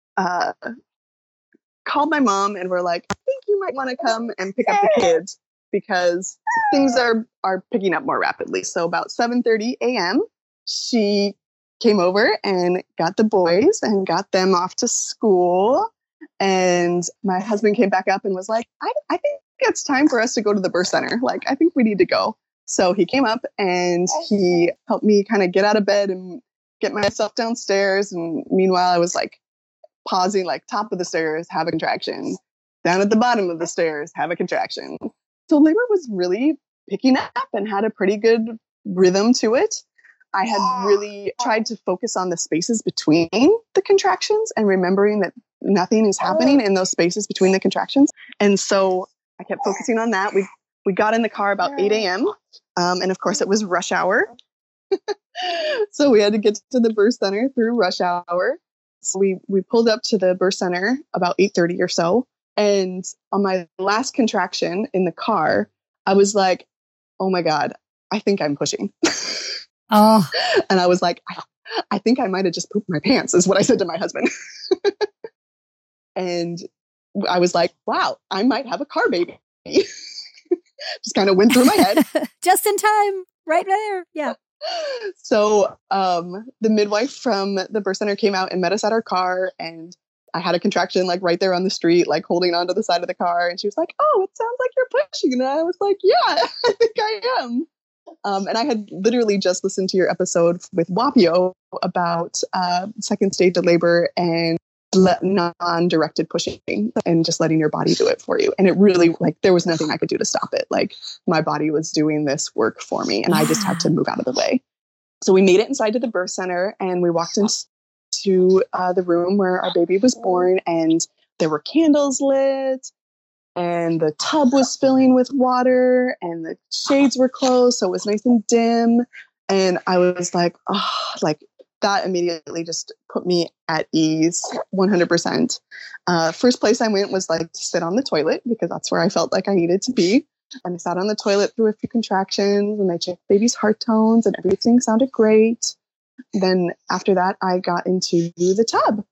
[SPEAKER 2] called my mom and we're like, I think you might want to come and pick up the kids because things are picking up more rapidly. So about 7:30 a.m., she came over and got the boys and got them off to school. And my husband came back up and was like, I think it's time for us to go to the birth center. Like, I think we need to go. So he came up and he helped me kind of get out of bed and get myself downstairs. And meanwhile, I was like pausing, like top of the stairs, have a contraction. Down at the bottom of the stairs, have a contraction. So labor was really picking up and had a pretty good rhythm to it. I had really tried to focus on the spaces between the contractions and remembering that nothing is happening in those spaces between the contractions. And so I kept focusing on that. We got in the car about 8 a.m. And of course it was rush hour. So we had to get to the birth center through rush hour. So we pulled up to the birth center about 8:30 or so. And on my last contraction in the car, I was like, oh my God, I think I'm pushing.
[SPEAKER 1] Oh.
[SPEAKER 2] And I was like, I think I might have just pooped my pants, is what I said to my husband. And I was like, wow, I might have a car baby. Just kind of went through my head.
[SPEAKER 1] Just in time, right there. Yeah.
[SPEAKER 2] So the midwife from the birth center came out and met us at our car. And I had a contraction like right there on the street, like holding onto the side of the car. And she was like, oh, it sounds like you're pushing. And I was like, yeah, I think I am. And I had literally just listened to your episode with Wapio about second stage of labor and non-directed pushing and just letting your body do it for you. And it really, like, there was nothing I could do to stop it. Like, my body was doing this work for me and I just had to move out of the way. So we made it inside to the birth center and we walked into the room where our baby was born, and there were candles lit. And the tub was filling with water and the shades were closed. So it was nice and dim. And I was like, oh, like that immediately just put me at ease 100%. First place I went was like to sit on the toilet because that's where I felt like I needed to be. And I sat on the toilet through a few contractions and I checked baby's heart tones and everything sounded great. Then after that, I got into the tub.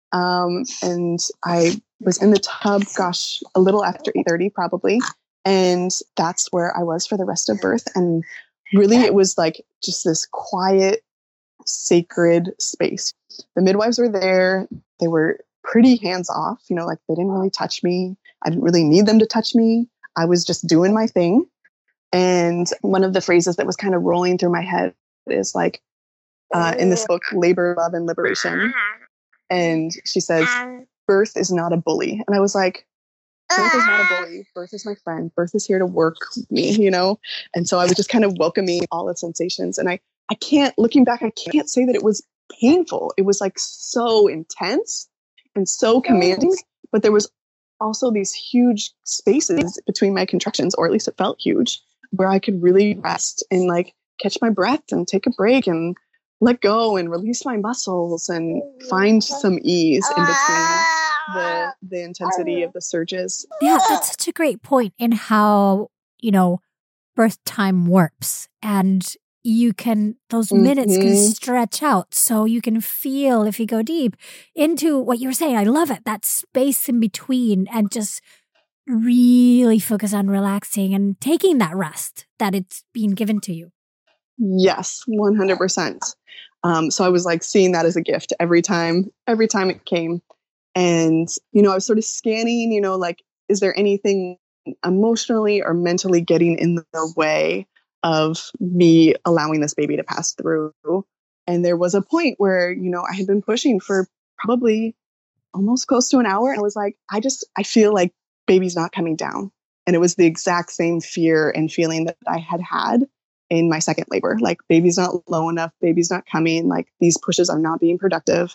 [SPEAKER 2] And I was in the tub, a little after 8:30 probably. And that's where I was for the rest of birth. And really, it was like just this quiet, sacred space. The midwives were there. They were pretty hands off, like they didn't really touch me. I didn't really need them to touch me. I was just doing my thing. And one of the phrases that was kind of rolling through my head is like, in this book, Labor, Love, and Liberation. And she says, birth is not a bully. And I was like, birth is not a bully. Birth is my friend. Birth is here to work with me, And so I was just kind of welcoming all the sensations. And looking back, I can't say that it was painful. It was like so intense and so commanding. But there was also these huge spaces between my contractions, or at least it felt huge, where I could really rest and like catch my breath and take a break and let go and release my muscles and find some ease in between the intensity of the surges.
[SPEAKER 1] Yeah, that's such a great point in how, birth time warps, and those minutes can stretch out so you can feel, if you go deep into what you were saying. I love it, that space in between, and just really focus on relaxing and taking that rest that it's being given to you.
[SPEAKER 2] Yes, 100%. So I was like seeing that as a gift every time it came. And, I was sort of scanning, like, is there anything emotionally or mentally getting in the way of me allowing this baby to pass through? And there was a point where, I had been pushing for probably almost close to an hour. I was like, I feel like baby's not coming down. And it was the exact same fear and feeling that I had in my second labor. Like, baby's not low enough, baby's not coming, like these pushes are not being productive.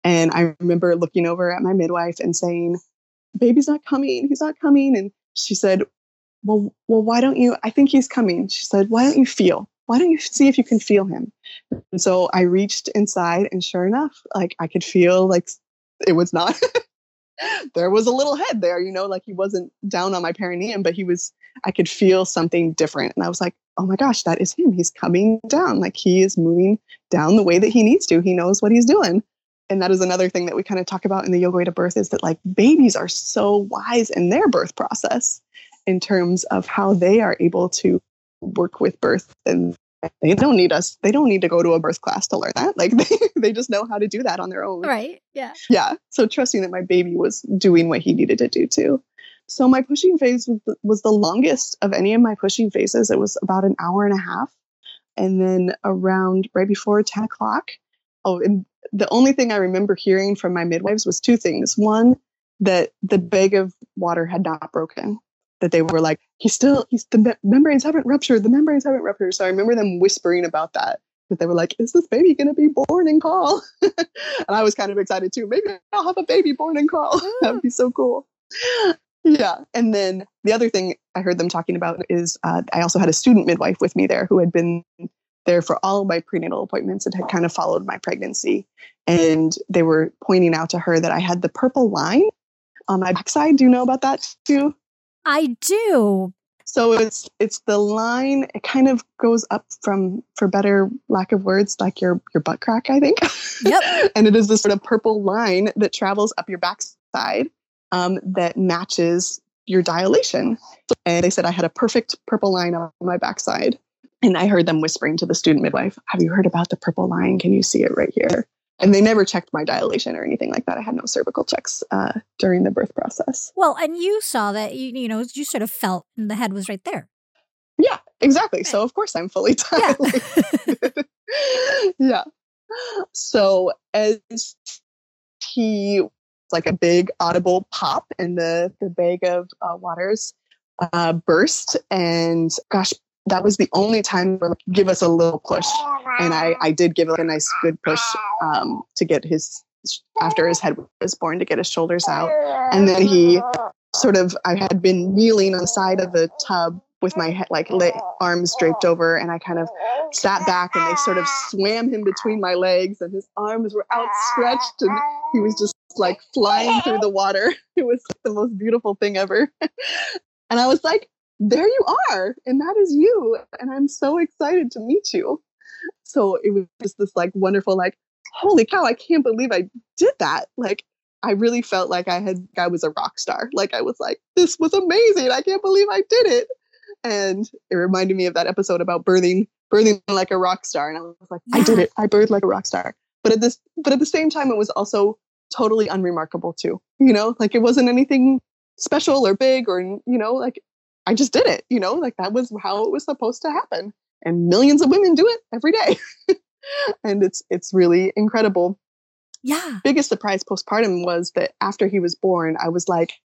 [SPEAKER 2] And I remember looking over at my midwife and saying, baby's not coming. He's not coming. And she said, well, why don't you? I think he's coming. She said, why don't you feel? Why don't you see if you can feel him? And so I reached inside, and sure enough, like I could feel like it was not. There was a little head there, like he wasn't down on my perineum, but I could feel something different. And I was like, oh my gosh, that is him. He's coming down. Like he is moving down the way that he needs to. He knows what he's doing. And that is another thing that we kind of talk about in the Yoga Way to Birth, is that like babies are so wise in their birth process in terms of how they are able to work with birth. And they don't need us. They don't need to go to a birth class to learn that. Like they just know how to do that on their own.
[SPEAKER 1] Right. Yeah.
[SPEAKER 2] Yeah. So trusting that my baby was doing what he needed to do too. So my pushing phase was the longest of any of my pushing phases. It was about an hour and a half. And then around right before 10 o'clock. Oh, and the only thing I remember hearing from my midwives was two things. One, that the bag of water had not broken. That they were like, the membranes haven't ruptured. The membranes haven't ruptured. So I remember them whispering about that. That they were like, is this baby going to be born in call? And I was kind of excited too. Maybe I'll have a baby born in call. That would be so cool. Yeah. And then the other thing I heard them talking about is I also had a student midwife with me there who had been there for all of my prenatal appointments and had kind of followed my pregnancy. And they were pointing out to her that I had the purple line on my backside. Do you know about that too?
[SPEAKER 1] I do.
[SPEAKER 2] So it's the line. It kind of goes up from, for better lack of words, like your butt crack, I think.
[SPEAKER 1] Yep.
[SPEAKER 2] And it is this sort of purple line that travels up your backside that matches your dilation. And they said I had a perfect purple line on my backside. And I heard them whispering to the student midwife, have you heard about the purple line? Can you see it right here? And they never checked my dilation or anything like that. I had no cervical checks during the birth process.
[SPEAKER 1] Well, and you saw that, you sort of felt the head was right there.
[SPEAKER 2] Yeah, exactly. So, of course, I'm fully dilated. Yeah. So, as he, like a big audible pop, and the bag of waters burst. And gosh, that was the only time where give us a little push. And I did give a nice good push to get after his head was born, to get his shoulders out. And then he I had been kneeling on the side of the tub with my head, arms draped over, and I kind of sat back, and they sort of swam him between my legs, and his arms were outstretched, and he was just like flying through the water. It was the most beautiful thing ever. And I was like, there you are, and that is you, and I'm so excited to meet you. So it was just this wonderful, holy cow, I can't believe I did that. I really felt like I was a rock star. I was like, this was amazing. I can't believe I did it. And it reminded me of that episode about birthing like a rock star. And I was like, yeah. I did it. I birthed like a rock star. But at the same time, it was also totally unremarkable too. It wasn't anything special or big or, I just did it, that was how it was supposed to happen. And millions of women do it every day. And it's really incredible.
[SPEAKER 1] Yeah.
[SPEAKER 2] Biggest surprise postpartum was that after he was born, I was like,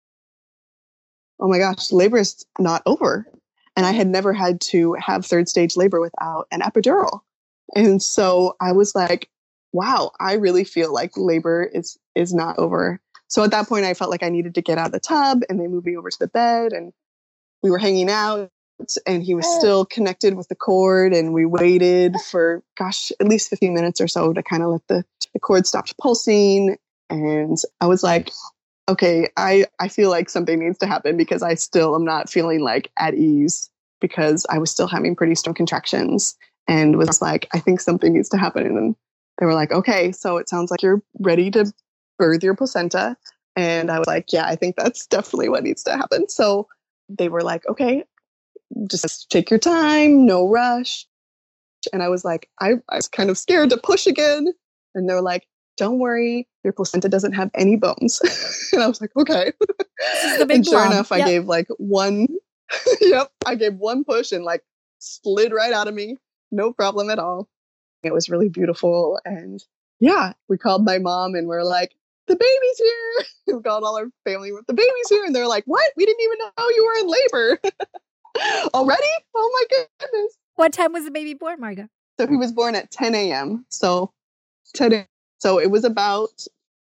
[SPEAKER 2] oh my gosh, labor is not over. And I had never had to have third stage labor without an epidural. And so I was like, wow, I really feel like labor is not over. So at that point, I felt like I needed to get out of the tub, and they moved me over to the bed, and we were hanging out, and he was still connected with the cord, and we waited for, at least 15 minutes or so to kind of let the cord stop pulsing. And I was like, okay, I feel like something needs to happen, because I still am not feeling at ease, because I was still having pretty strong contractions, and was like, I think something needs to happen. And they were like, okay, so it sounds like you're ready to birth your placenta. And I was like, yeah, I think that's definitely what needs to happen. So they were like, okay, just take your time, no rush. And I was like, I was kind of scared to push again. And they're like, don't worry, your placenta doesn't have any bones. And I was like, okay. And sure enough, I gave one, I gave one push, and slid right out of me. No problem at all. It was really beautiful. And yeah, we called my mom, and we're like, the baby's here. We called all our family, the baby's here. And they're like, what? We didn't even know you were in labor. Already? Oh my goodness.
[SPEAKER 1] What time was the baby born, Marga?
[SPEAKER 2] So he was born at 10 a.m. So it was about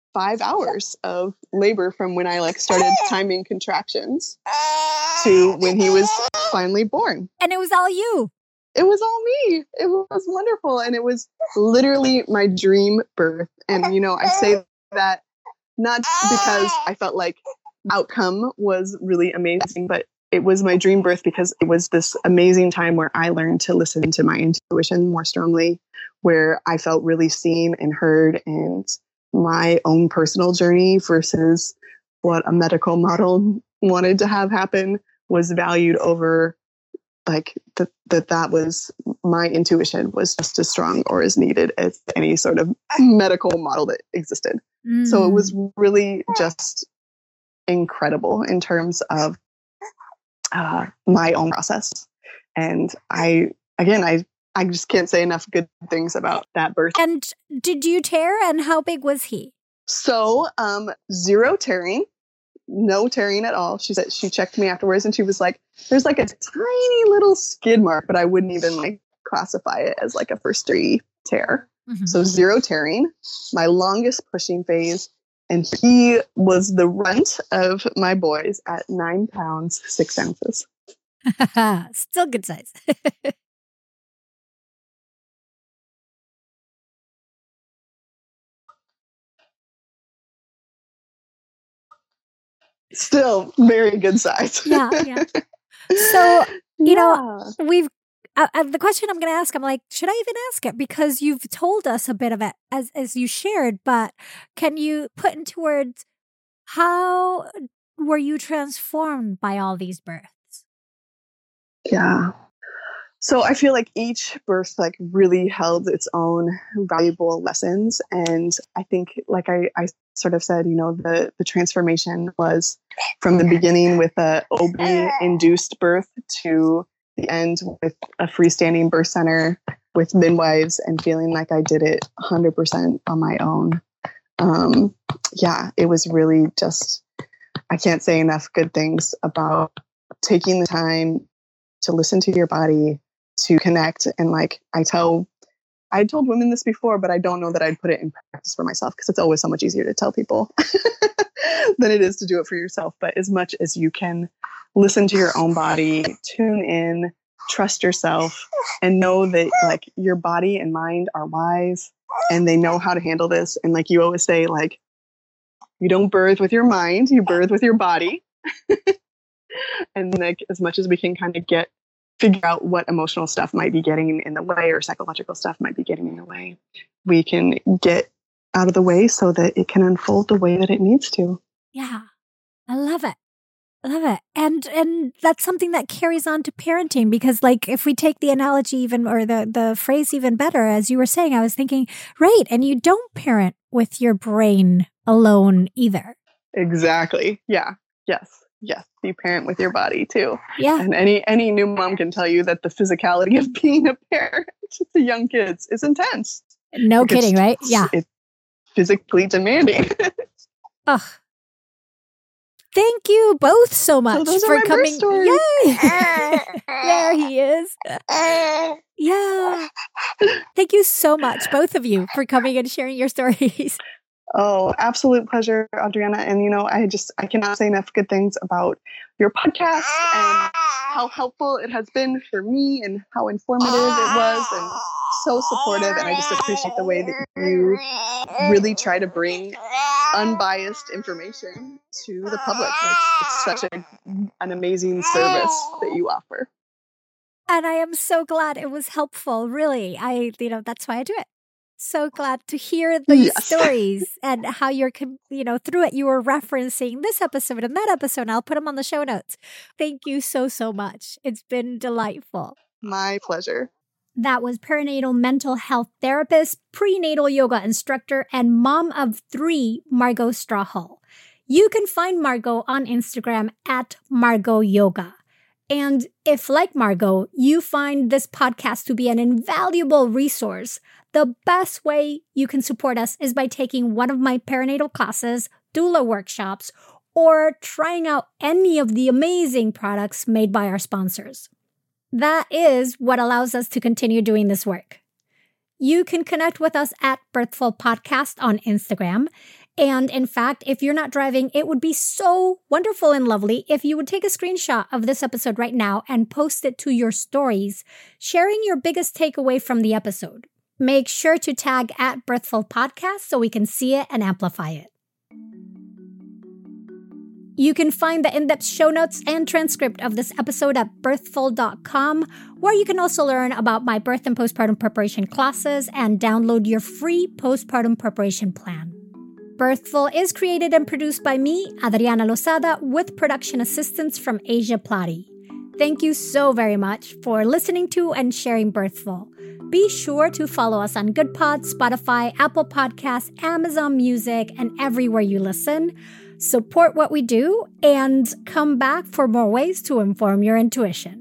[SPEAKER 2] 5 hours of labor from when I started timing contractions to when he was finally born.
[SPEAKER 1] And it was all you.
[SPEAKER 2] It was all me. It was wonderful. And it was literally my dream birth. And, I say that not because I felt like outcome was really amazing, but it was my dream birth because it was this amazing time where I learned to listen to my intuition more strongly, where I felt really seen and heard, and my own personal journey versus what a medical model wanted to have happen was valued over that was my intuition was just as strong or as needed as any sort of medical model that existed. So it was really just incredible in terms of my own process. And I just can't say enough good things about that birth.
[SPEAKER 1] And did you tear? And how big was he?
[SPEAKER 2] So 0 tearing. No tearing at all. She said she checked me afterwards and she was like, there's a tiny little skid mark, but I wouldn't even classify it as a first degree tear. Mm-hmm. So 0 tearing, my longest pushing phase. And he was the runt of my boys at 9 pounds, 6 ounces.
[SPEAKER 1] Still good size.
[SPEAKER 2] Still very good size.
[SPEAKER 1] Yeah. So, we've, the question I'm going to ask, I'm like, should I even ask it? Because you've told us a bit of it as you shared, but can you put into words, how were you transformed by all these births?
[SPEAKER 2] Yeah. So I feel like each birth really held its own valuable lessons. And I think I sort of said, the transformation was from the beginning with a OB-induced birth to the end with a freestanding birth center with midwives and feeling like I did it 100% on my own. It was really just, I can't say enough good things about taking the time to listen to your body, to connect. And I told women this before, but I don't know that I'd put it in practice for myself because it's always so much easier to tell people than it is to do it for yourself. But as much as you can listen to your own body, tune in, trust yourself, and know that your body and mind are wise and they know how to handle this. And you always say, you don't birth with your mind, you birth with your body. And as much as we can kind of figure out what emotional stuff might be getting in the way or psychological stuff might be getting in the way, we can get out of the way so that it can unfold the way that it needs to.
[SPEAKER 1] Yeah. I love it. And that's something that carries on to parenting because if we take the analogy even or the phrase even better, as you were saying, I was thinking, right. And you don't parent with your brain alone either. Exactly.
[SPEAKER 2] Yeah. Yes. You parent with your body too.
[SPEAKER 1] Yeah.
[SPEAKER 2] And any new mom can tell you that the physicality of being a parent to young kids is intense.
[SPEAKER 1] No kidding, right? Yeah.
[SPEAKER 2] It's physically demanding.
[SPEAKER 1] Ugh. Thank you both so much for coming. Yay! There he is. Yeah. Thank you so much, both of you, for coming and sharing your stories.
[SPEAKER 2] Oh, absolute pleasure, Adriana. And, I cannot say enough good things about your podcast and how helpful it has been for me and how informative it was and so supportive. And I just appreciate the way that you really try to bring unbiased information to the public. It's such an amazing service that you offer.
[SPEAKER 1] And I am so glad it was helpful. Really. That's why I do it. So glad to hear these stories and how you're, through it, you were referencing this episode and that episode. And I'll put them on the show notes. Thank you so, so much. It's been delightful.
[SPEAKER 2] My pleasure.
[SPEAKER 1] That was perinatal mental health therapist, prenatal yoga instructor, and mom of 3, Margot Strawhall. You can find Margot on Instagram at Margot Yoga. And if, like Margot, you find this podcast to be an invaluable resource, the best way you can support us is by taking one of my perinatal classes, doula workshops, or trying out any of the amazing products made by our sponsors. That is what allows us to continue doing this work. You can connect with us at Birthful Podcast on Instagram. And in fact, if you're not driving, it would be so wonderful and lovely if you would take a screenshot of this episode right now and post it to your stories, sharing your biggest takeaway from the episode. Make sure to tag at Birthful Podcast so we can see it and amplify it. You can find the in-depth show notes and transcript of this episode at birthful.com, where you can also learn about my birth and postpartum preparation classes and download your free postpartum preparation plan. Birthful is created and produced by me, Adriana Lozada, with production assistance from Asia Plati. Thank you so very much for listening to and sharing Birthful. Be sure to follow us on GoodPod, Spotify, Apple Podcasts, Amazon Music, and everywhere you listen. Support what we do and come back for more ways to inform your intuition.